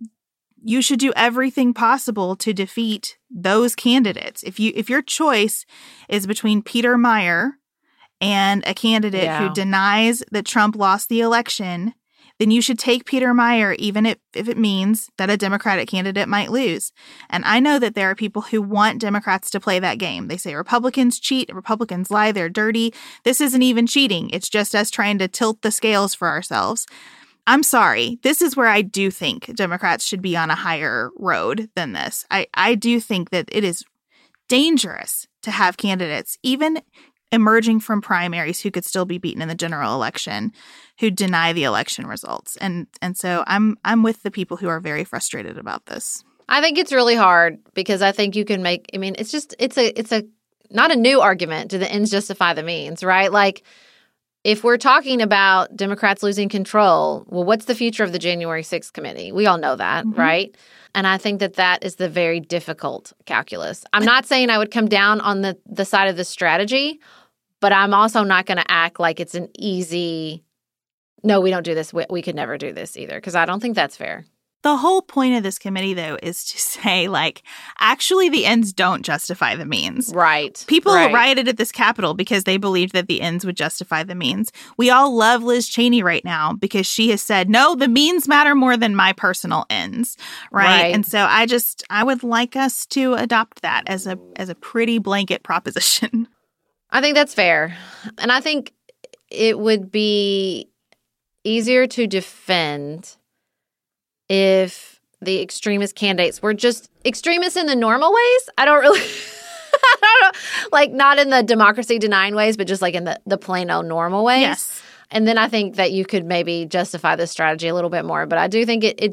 you should do everything possible to defeat those candidates. If your choice is between Peter Meijer and a candidate who denies that Trump lost the election, then you should take Peter Meijer, even if it means that a Democratic candidate might lose. And I know that there are people who want Democrats to play that game. They say Republicans cheat, Republicans lie, they're dirty. This isn't even cheating. It's just us trying to tilt the scales for ourselves. I'm sorry. This is where I do think Democrats should be on a higher road than this. I do think that it is dangerous to have candidates, even emerging from primaries, who could still be beaten in the general election, who deny the election results. And so I'm with the people who are very frustrated about this. I think it's really hard because I think you can make, I mean, it's a not a new argument. Do the ends justify the means, right? Like, if we're talking about Democrats losing control, well, what's the future of the January 6th committee? We all know that, right? And I think that is the very difficult calculus. I'm not saying I would come down on the side of the strategy, but I'm also not going to act like it's an easy, no, we don't do this. We could never do this either, because I don't think that's fair. The whole point of this committee, though, is to say, like, actually the ends don't justify the means. Right. People rioted at this Capitol because they believed that the ends would justify the means. We all love Liz Cheney right now because she has said, no, the means matter more than my personal ends. Right. And so I would like us to adopt that as a pretty blanket proposition. I think that's fair. And I think it would be easier to defend if the extremist candidates were just extremists in the normal ways. I don't know, like not in the democracy denying ways, but just like in the plain old normal ways. Yes. And then I think that you could maybe justify this strategy a little bit more. But I do think it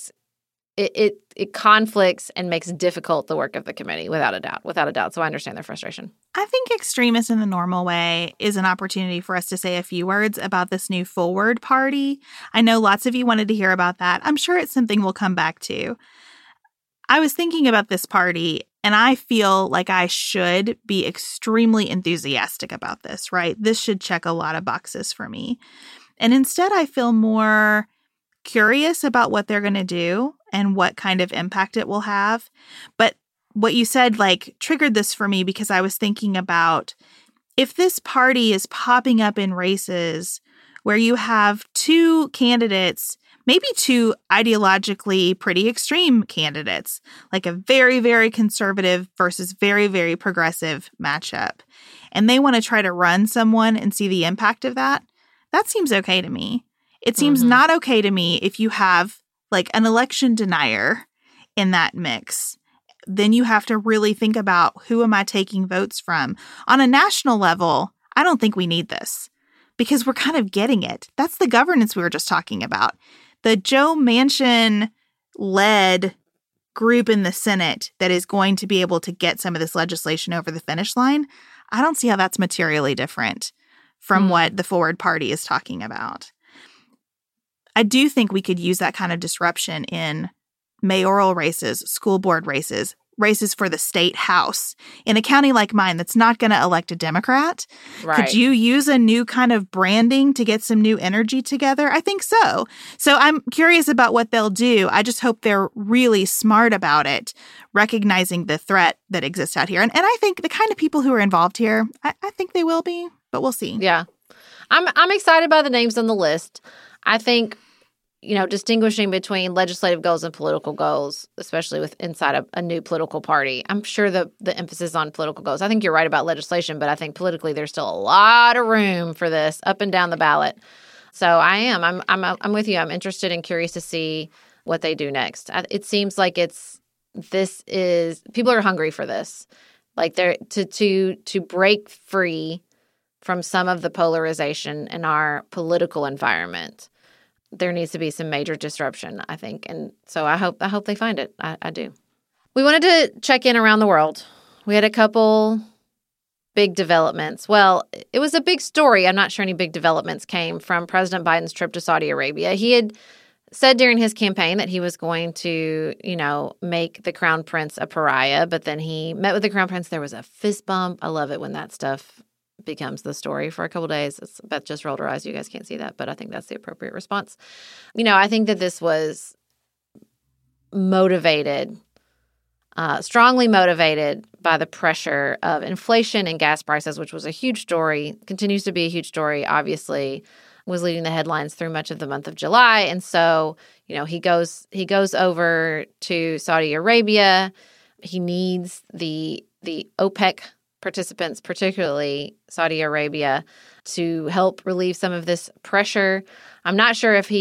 conflicts and makes difficult the work of the committee, without a doubt. So I understand their frustration. I think extremists in the normal way is an opportunity for us to say a few words about this new Forward Party. I know lots of you wanted to hear about that. I'm sure it's something we'll come back to. I was thinking about this party, and I feel like I should be extremely enthusiastic about this, right? This should check a lot of boxes for me. And instead, I feel more curious about what they're going to do and what kind of impact it will have. But what you said, like, triggered this for me because I was thinking about if this party is popping up in races where you have two candidates, maybe two ideologically pretty extreme candidates, like a very, very conservative versus very, very progressive matchup, and they want to try to run someone and see the impact of that, that seems okay to me. It seems not okay to me if you have like an election denier in that mix. Then you have to really think about, who am I taking votes from? On a national level, I don't think we need this because we're kind of getting it. That's the governance we were just talking about. The Joe Manchin-led group in the Senate that is going to be able to get some of this legislation over the finish line, I don't see how that's materially different from what the Forward Party is talking about. I do think we could use that kind of disruption in mayoral races, school board races, races for the state house. In a county like mine that's not going to elect a Democrat, could you use a new kind of branding to get some new energy together? I think so. So I'm curious about what they'll do. I just hope they're really smart about it, recognizing the threat that exists out here. And I think the kind of people who are involved here, I think they will be, but we'll see. Yeah. I'm excited by the names on the list. I think, distinguishing between legislative goals and political goals, especially with inside a new political party, I'm sure the emphasis on political goals. I think you're right about legislation, but I think politically there's still a lot of room for this up and down the ballot. So I am. I'm with you. I'm interested and curious to see what they do next. It seems like people are hungry for this. Like they're to break free from some of the polarization in our political environment. There needs to be some major disruption, I think. And so I hope they find it. I do. We wanted to check in around the world. We had a couple big developments. Well, it was a big story. I'm not sure any big developments came from President Biden's trip to Saudi Arabia. He had said during his campaign that he was going to, make the crown prince a pariah, but then he met with the crown prince. There was a fist bump. I love it when that stuff becomes the story for a couple days. Beth just rolled her eyes. You guys can't see that, but I think that's the appropriate response. I think that this was motivated, strongly motivated by the pressure of inflation and gas prices, which was a huge story, continues to be a huge story, obviously, was leading the headlines through much of the month of July. And so, he goes over to Saudi Arabia. He needs the OPEC participants, particularly Saudi Arabia, to help relieve some of this pressure. I'm not sure if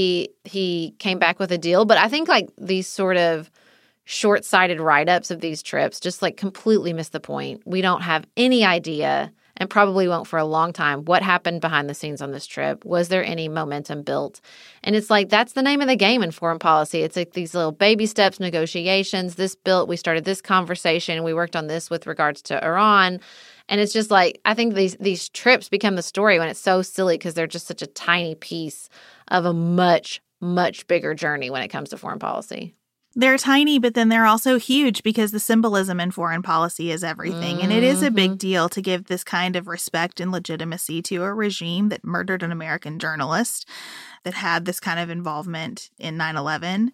he came back with a deal, but I think these sort of short-sighted write-ups of these trips just completely miss the point. We don't have any idea, and probably won't for a long time, what happened behind the scenes on this trip. Was there any momentum built? And it's that's the name of the game in foreign policy. It's these little baby steps, negotiations. We started this conversation. We worked on this with regards to Iran. And it's just I think these trips become the story when it's so silly because they're just such a tiny piece of a much, much bigger journey when it comes to foreign policy. They're tiny, but then they're also huge because the symbolism in foreign policy is everything. Mm-hmm. And it is a big deal to give this kind of respect and legitimacy to a regime that murdered an American journalist, that had this kind of involvement in 9/11.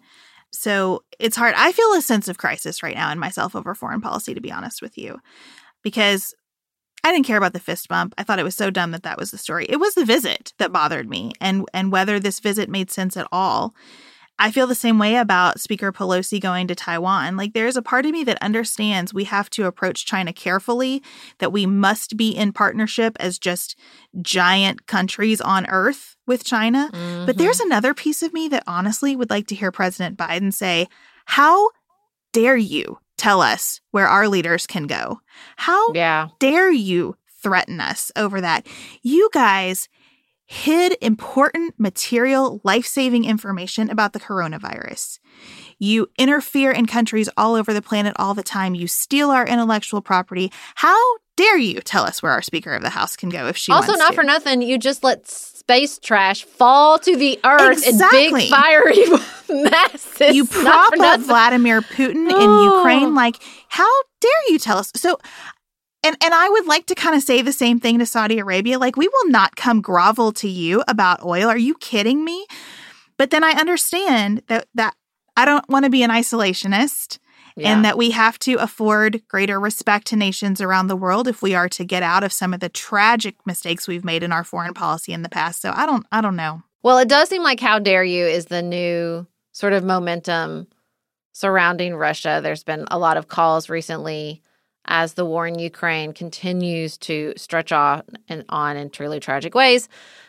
So it's hard. I feel a sense of crisis right now in myself over foreign policy, to be honest with you, because I didn't care about the fist bump. I thought it was so dumb that was the story. It was the visit that bothered me, and whether this visit made sense at all. I feel the same way about Speaker Pelosi going to Taiwan. There's a part of me that understands we have to approach China carefully, that we must be in partnership as just giant countries on earth with China. Mm-hmm. But there's another piece of me that honestly would like to hear President Biden say, how dare you tell us where our leaders can go? How dare you threaten us over that? You guys hid important material, life-saving information about the coronavirus. You interfere in countries all over the planet all the time. You steal our intellectual property. How dare you tell us where our Speaker of the House can go if she wants to? Also, not for nothing, you just let space trash fall to the earth in big fiery masses. You prop up Vladimir Putin in Ukraine. How dare you tell us? So, And I would like to kind of say the same thing to Saudi Arabia. We will not come grovel to you about oil. Are you kidding me? But then I understand that I don't want to be an isolationist and that we have to afford greater respect to nations around the world if we are to get out of some of the tragic mistakes we've made in our foreign policy in the past. So I don't know. Well, it does seem like how dare you is the new sort of momentum surrounding Russia. There's been a lot of calls recently as the war in Ukraine continues to stretch on in truly tragic ways,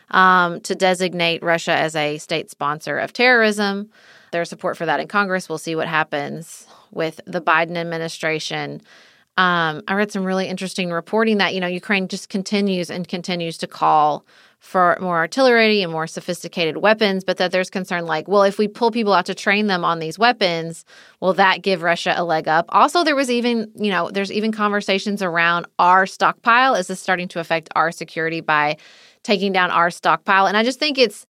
to designate Russia as a state sponsor of terrorism. There's support for that in Congress. We'll see what happens with the Biden administration. I read some really interesting reporting that, Ukraine just continues to call for more artillery and more sophisticated weapons, but that there's concern if we pull people out to train them on these weapons, will that give Russia a leg up? Also, there was even, there's even conversations around our stockpile. Is this starting to affect our security by taking down our stockpile? And I just think it's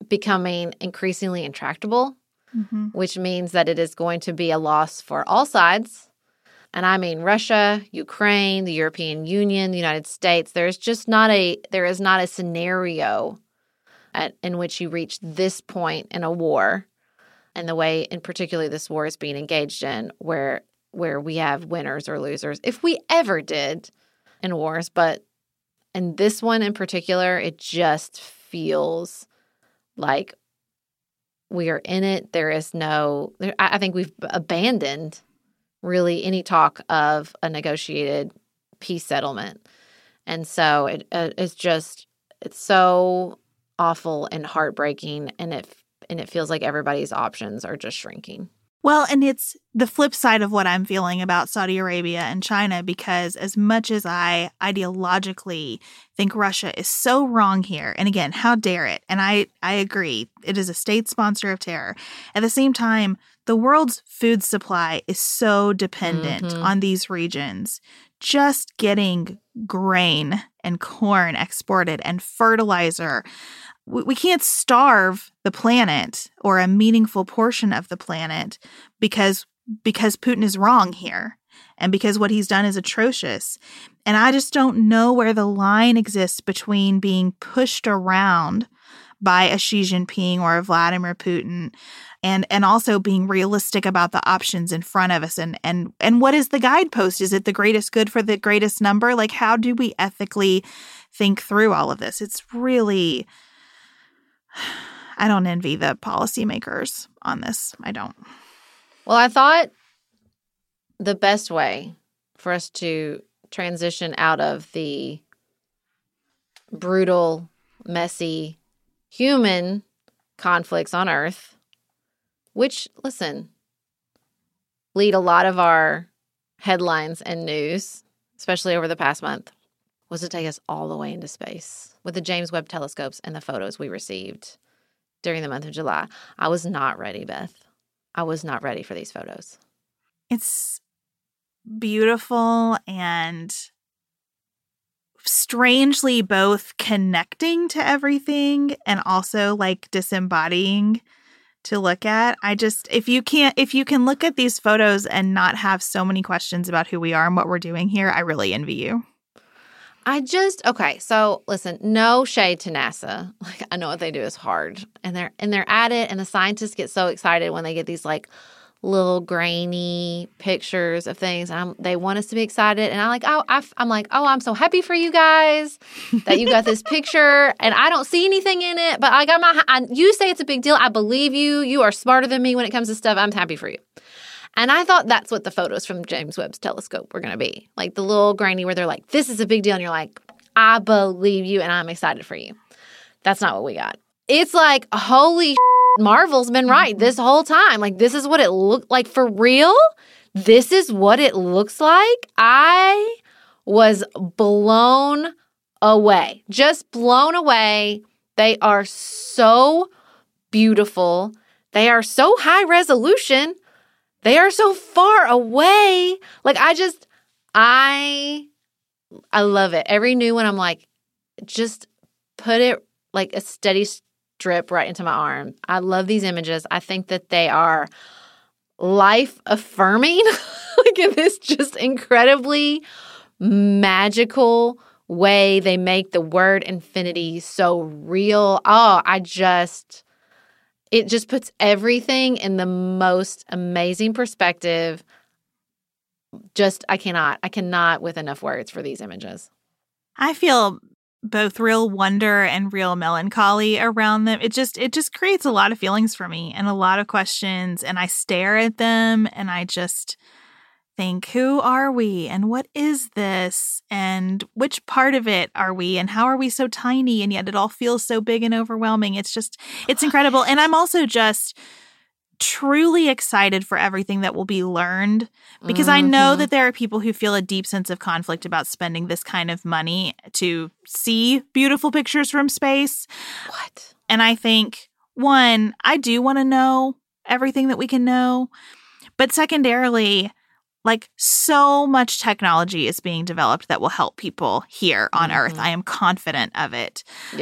becoming increasingly intractable, which means that it is going to be a loss for all sides. And I mean Russia, Ukraine, the European Union, the United States. There is not a scenario in which you reach this point in a war, and the way, in particular, this war is being engaged in, where we have winners or losers, if we ever did in wars. But in this one in particular, it just feels like we are in it. I think we've abandoned really any talk of a negotiated peace settlement. And so it's so awful and heartbreaking, and it feels like everybody's options are just shrinking. Well, and it's the flip side of what I'm feeling about Saudi Arabia and China, because as much as I ideologically think Russia is so wrong here, and again, how dare it? And I agree, it is a state sponsor of terror. At the same time, the world's food supply is so dependent on these regions. Just getting grain and corn exported and fertilizer. We can't starve the planet or a meaningful portion of the planet because Putin is wrong here and because what he's done is atrocious. And I just don't know where the line exists between being pushed around by a Xi Jinping or a Vladimir Putin and also being realistic about the options in front of us. And what is the guidepost? Is it the greatest good for the greatest number? Like, how do we ethically think through all of this? It's really... I don't envy the policymakers on this. I don't. Well, I thought the best way for us to transition out of the brutal, messy, human conflicts on Earth, which, listen, lead a lot of our headlines and news, especially over the past month, was to take us all the way into space with the James Webb telescopes and the photos we received during the month of July. I was not ready, Beth. I was not ready for these photos. It's beautiful and strangely both connecting to everything and also like disembodying to look at. If you can look at these photos and not have so many questions about who we are and what we're doing here, I really envy you. Okay, so listen, no shade to NASA. Like, I know what they do is hard, and they're at it, and the scientists get so excited when they get these like little grainy pictures of things, and they want us to be excited, and I'm so happy for you guys that you got this picture, and I don't see anything in it, but you say it's a big deal. I believe you. You are smarter than me when it comes to stuff. I'm happy for you. And I thought that's what the photos from James Webb's telescope were going to be. Like the little grainy where they're like, this is a big deal. And you're like, I believe you and I'm excited for you. That's not what we got. It's like, holy Marvel's been right this whole time. Like, this is what it looked like for real. This is what it looks like. I was blown away. Just blown away. They are so beautiful. They are so high resolution. They are so far away. Like, I love it. Every new one, I'm like, just put it like a steady strip right into my arm. I love these images. I think that they are life-affirming, like in this just incredibly magical way. They make the word infinity so real. It just puts everything in the most amazing perspective. I cannot with enough words for these images. I feel both real wonder and real melancholy around them. It just creates a lot of feelings for me and a lot of questions. And I stare at them and I just think, who are we? And what is this? And which part of it are we? And how are we so tiny? And yet it all feels so big and overwhelming. It's incredible. And I'm also just truly excited for everything that will be learned, because I know that there are people who feel a deep sense of conflict about spending this kind of money to see beautiful pictures from space. What? And I think, one, I do want to know everything that we can know. But secondarily, like, so much technology is being developed that will help people here on Earth. I am confident of it. Yep.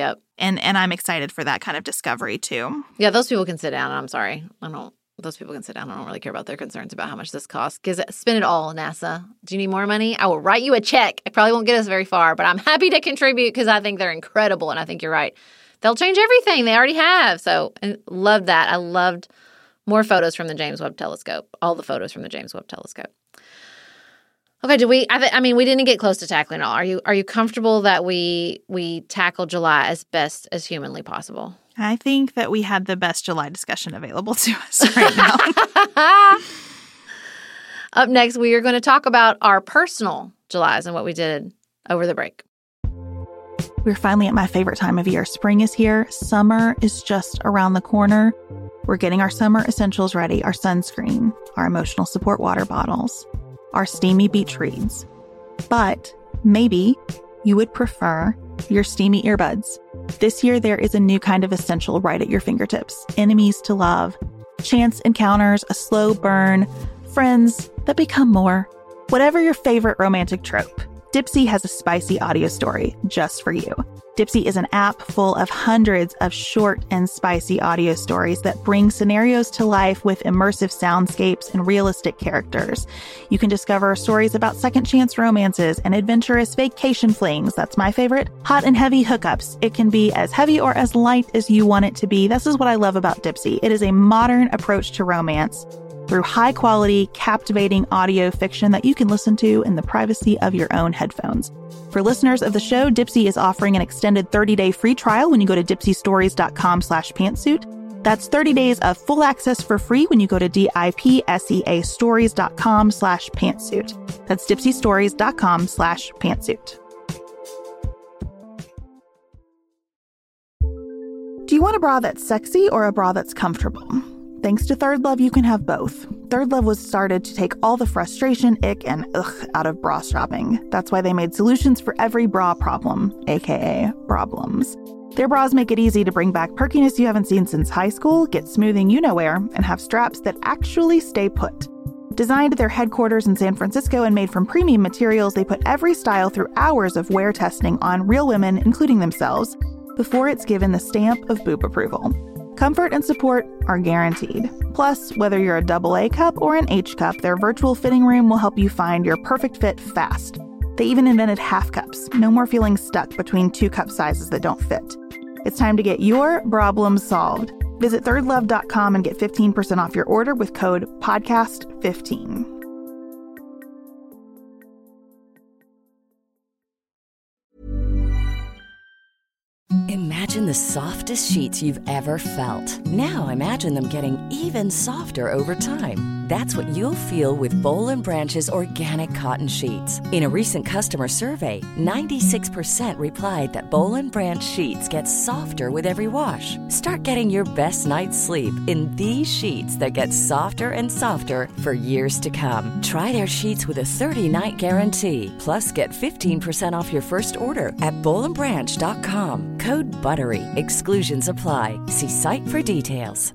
And I'm excited for that kind of discovery too. Yeah, those people can sit down. I'm sorry. Those people can sit down. I don't really care about their concerns about how much this costs. Spend it all, NASA. Do you need more money? I will write you a check. It probably won't get us very far, but I'm happy to contribute because I think they're incredible, and I think you're right. They'll change everything. They already have. So I loved that. I loved more photos from the James Webb Telescope. All the photos from the James Webb Telescope. Okay, we didn't get close to tackling it all. Are you comfortable that we tackle July as best as humanly possible? I think that we had the best July discussion available to us right now. Up next, we are going to talk about our personal Julys and what we did over the break. We're finally at my favorite time of year. Spring is here. Summer is just around the corner. We're getting our summer essentials ready, our sunscreen, our emotional support water bottles, our steamy beach reads. But maybe you would prefer your steamy earbuds. This year, there is a new kind of essential right at your fingertips. Enemies to love, chance encounters, a slow burn, friends that become more. Whatever your favorite romantic trope, Dipsea has a spicy audio story just for you. Dipsea is an app full of hundreds of short and spicy audio stories that bring scenarios to life with immersive soundscapes and realistic characters. You can discover stories about second chance romances and adventurous vacation flings. That's my favorite. Hot and heavy hookups. It can be as heavy or as light as you want it to be. This is what I love about Dipsea. It is a modern approach to romance through high-quality, captivating audio fiction that you can listen to in the privacy of your own headphones. For listeners of the show, Dipsea is offering an extended 30-day free trial when you go to dipseastories.com/pantsuit. That's 30 days of full access for free when you go to dipseastories.com/pantsuit. That's dipseastories.com/pantsuit. Do you want a bra that's sexy or a bra that's comfortable? Thanks to Third Love, you can have both. Third Love was started to take all the frustration, ick, and ugh out of bra shopping. That's why they made solutions for every bra problem, aka problems. Their bras make it easy to bring back perkiness you haven't seen since high school, get smoothing you-know-where, and have straps that actually stay put. Designed at their headquarters in San Francisco and made from premium materials, they put every style through hours of wear testing on real women, including themselves, before it's given the stamp of boob approval. Comfort and support are guaranteed. Plus, whether you're a AA cup or an H cup, their virtual fitting room will help you find your perfect fit fast. They even invented half cups. No more feeling stuck between two cup sizes that don't fit. It's time to get your problems solved. Visit thirdlove.com and get 15% off your order with code PODCAST15. Imagine the softest sheets you've ever felt. Now imagine them getting even softer over time. That's what you'll feel with Boll & Branch's organic cotton sheets. In a recent customer survey, 96% replied that Boll & Branch sheets get softer with every wash. Start getting your best night's sleep in these sheets that get softer and softer for years to come. Try their sheets with a 30-night guarantee. Plus, get 15% off your first order at bollandbranch.com. Code BUTTERY. Exclusions apply. See site for details.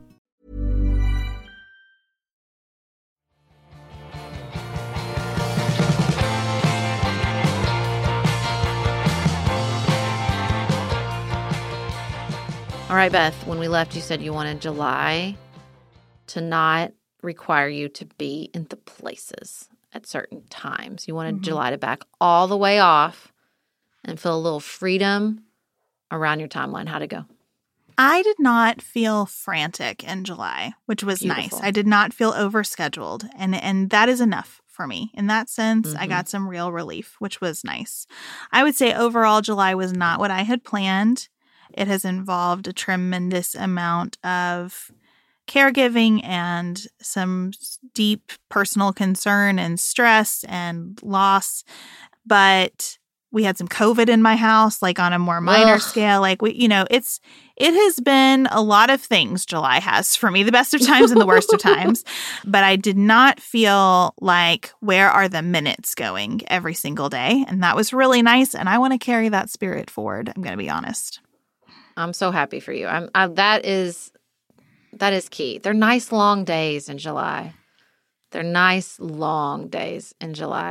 All right, Beth, when we left, you said you wanted July to not require you to be in the places at certain times. You wanted July to back all the way off and feel a little freedom around your timeline. How'd it go? I did not feel frantic in July, which was Beautiful. nice. I did not feel overscheduled, and that is enough for me. In that sense, I got some real relief, which was nice. I would say overall, July was not what I had planned. It has involved a tremendous amount of caregiving and some deep personal concern and stress and loss. But we had some COVID in my house, like on a more minor scale. Like it has been a lot of things July has for me, the best of times and the worst of times. But I did not feel like, where are the minutes going every single day? And that was really nice. And I want to carry that spirit forward. I'm going to be honest. I'm so happy for you. That is key. They're nice long days in July.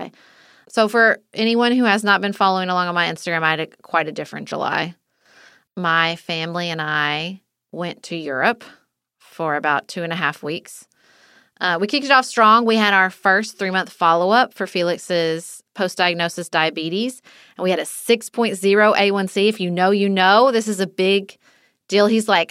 So for anyone who has not been following along on my Instagram, I had quite a different July. my family and I went to Europe for about 2.5 weeks. We kicked it off strong. We had our first 3-month follow-up for Felix's post-diagnosis diabetes, and we had a 6.0 A1C. If you know, you know. This is a big deal. He's like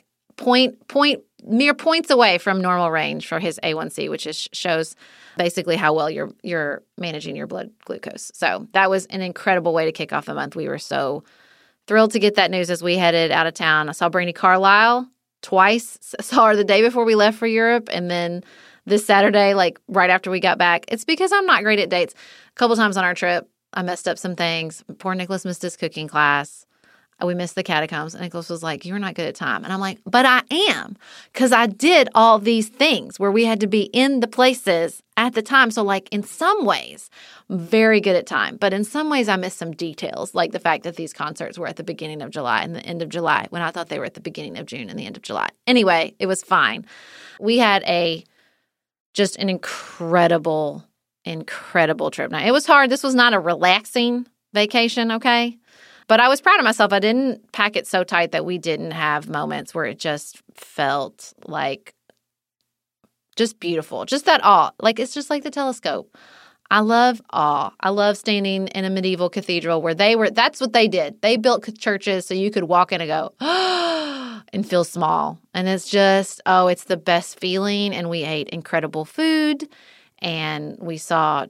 mere points away from normal range for his A1C, which shows basically how well you're managing your blood glucose. So that was an incredible way to kick off the month. We were so thrilled to get that news as we headed out of town. I saw Brandi Carlile twice. Saw her the day before we left for Europe, and then this Saturday, like right after we got back. It's because I'm not great at dates. A couple times on our trip, I messed up some things. Poor Nicholas missed his cooking class. We missed the catacombs. And Nicholas was like, "You're not good at time." And I'm like, "But I am, because I did all these things where we had to be in the places at the time." So like in some ways, I'm very good at time. But in some ways, I missed some details, like the fact that these concerts were at the beginning of July and the end of July when I thought they were at the beginning of June and the end of July. Anyway, it was fine. We had just an incredible trip. Now, it was hard. This was not a relaxing vacation, okay? But I was proud of myself. I didn't pack it so tight that we didn't have moments where it just felt like just beautiful. Just that awe. Like, it's just like the telescope. I love awe. I love standing in a medieval cathedral where that's what they did. They built churches so you could walk in and go, and feel small. And it's just, it's the best feeling. And we ate incredible food. And we saw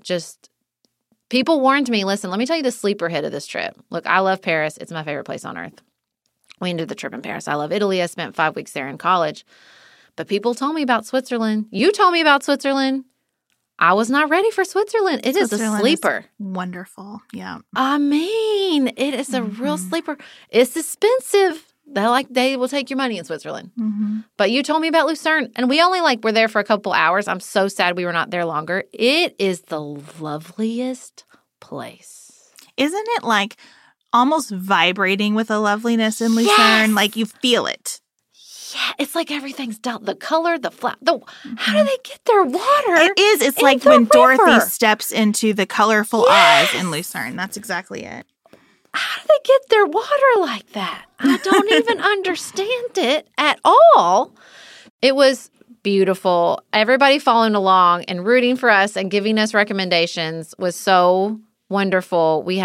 people warned me, listen, let me tell you the sleeper hit of this trip. Look, I love Paris. It's my favorite place on earth. We ended the trip in Paris. I love Italy. I spent 5 weeks there in college. But people told me about Switzerland. You told me about Switzerland. I was not ready for Switzerland. It is a sleeper. Is wonderful. Yeah. I mean, it is a real sleeper. It's expensive. They will take your money in Switzerland. Mm-hmm. But you told me about Lucerne, and we only were there for a couple hours. I'm so sad we were not there longer. It is the loveliest place. Isn't it like almost vibrating with a loveliness in Lucerne? Yes! Like you feel it. Yeah, it's like everything's done. The color, the flower. How do they get their water? It is. It's like when Dorothy steps into the colorful eyes in Lucerne. That's exactly it. How do they get their water like that? I don't even understand it at all. It was beautiful. Everybody following along and rooting for us and giving us recommendations was so wonderful. We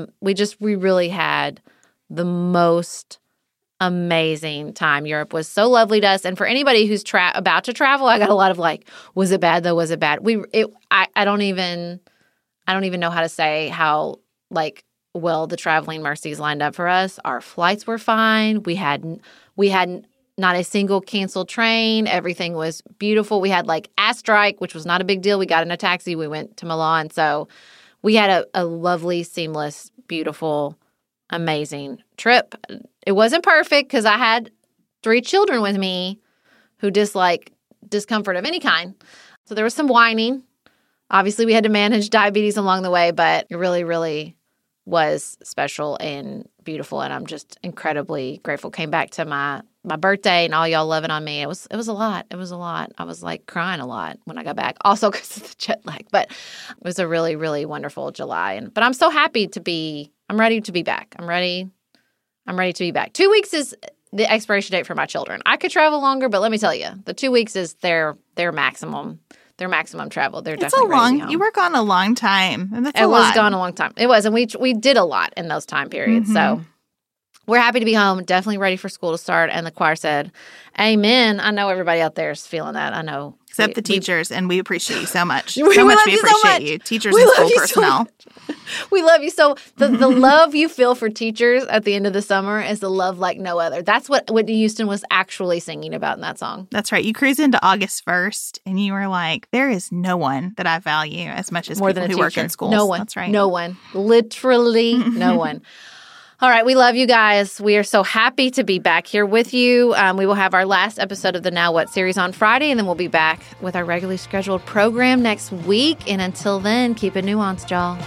really had the most amazing time. Europe was so lovely to us. And for anybody who's about to travel, I got a lot of was it bad though? Was it bad? I don't even know how to say how well the traveling mercies lined up for us. Our flights were fine. We had not a single canceled train. Everything was beautiful. We had a strike, which was not a big deal. We got in a taxi. We went to Milan. So we had a lovely, seamless, beautiful, amazing trip. It wasn't perfect because I had 3 children with me who dislike discomfort of any kind. So there was some whining. Obviously, we had to manage diabetes along the way, but it really, really was special and beautiful, and I'm just incredibly grateful. Came back to my birthday and all y'all loving on me. It was a lot. It was a lot. I was crying a lot when I got back, also because of the jet lag. But it was a really, really wonderful July. But I'm so happy I'm ready to be back. I'm ready to be back. 2 weeks is the expiration date for my children. I could travel longer, but let me tell you, the 2 weeks is their maximum. Their maximum travel. They're definitely ready to be home. You were gone a long time. And that's it was gone a long time. It was. And we did a lot in those time periods. So we're happy to be home. Definitely ready for school to start. And the choir said, amen. I know everybody out there is feeling that. I know. Except the teachers. And we appreciate you so much. We appreciate you. Teachers and school personnel. We love you. So the love you feel for teachers at the end of the summer is the love like no other. That's what Whitney Houston was actually singing about in that song. That's right. You cruise into August 1st and you were like, there is no one that I value as much as more people than who work in schools. No one. That's right. No one. Literally no one. All right. We love you guys. We are so happy to be back here with you. We will have our last episode of the Now What series on Friday, and then we'll be back with our regularly scheduled program next week. And until then, keep it nuanced, y'all.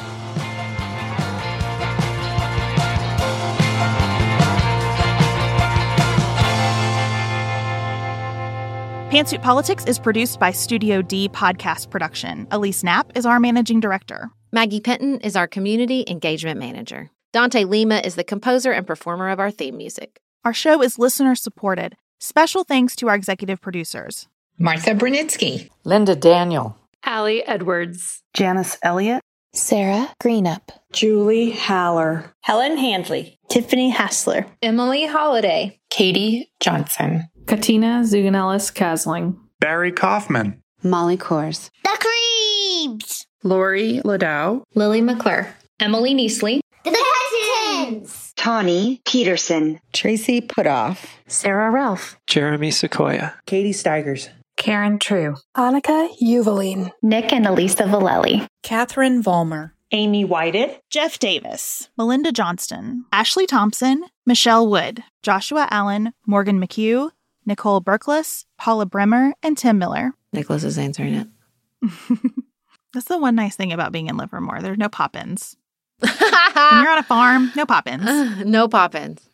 Pantsuit Politics is produced by Studio D Podcast Production. Elise Knapp is our managing director. Maggie Penton is our community engagement manager. Dante Lima is the composer and performer of our theme music. Our show is listener-supported. Special thanks to our executive producers. Martha Brunitsky, Linda Daniel, Allie Edwards, Janice Elliott, Sarah Greenup, Julie Haller, Helen Handley, Tiffany Hassler, Emily Holiday, Katie Johnson, Katina Zuganellis-Kasling, Barry Kaufman, Molly Kors, The Creeps, Lori Ladow, Lily McClure, Emily Neasley, The Hutchins, Tawny Peterson, Tracy Putoff, Sarah Ralph, Jeremy Sequoia, Katie Steigers, Karen True, Annika Uvaline, Nick and Elisa Vallely, Catherine Vollmer, Amy Whited, Jeff Davis, Melinda Johnston, Ashley Thompson, Michelle Wood, Joshua Allen, Morgan McHugh, Nicole Berkless, Paula Bremer, and Tim Miller. Nicholas is answering it. That's the one nice thing about being in Livermore. There's no pop-ins. When you're on a farm, no pop-ins. No pop-ins.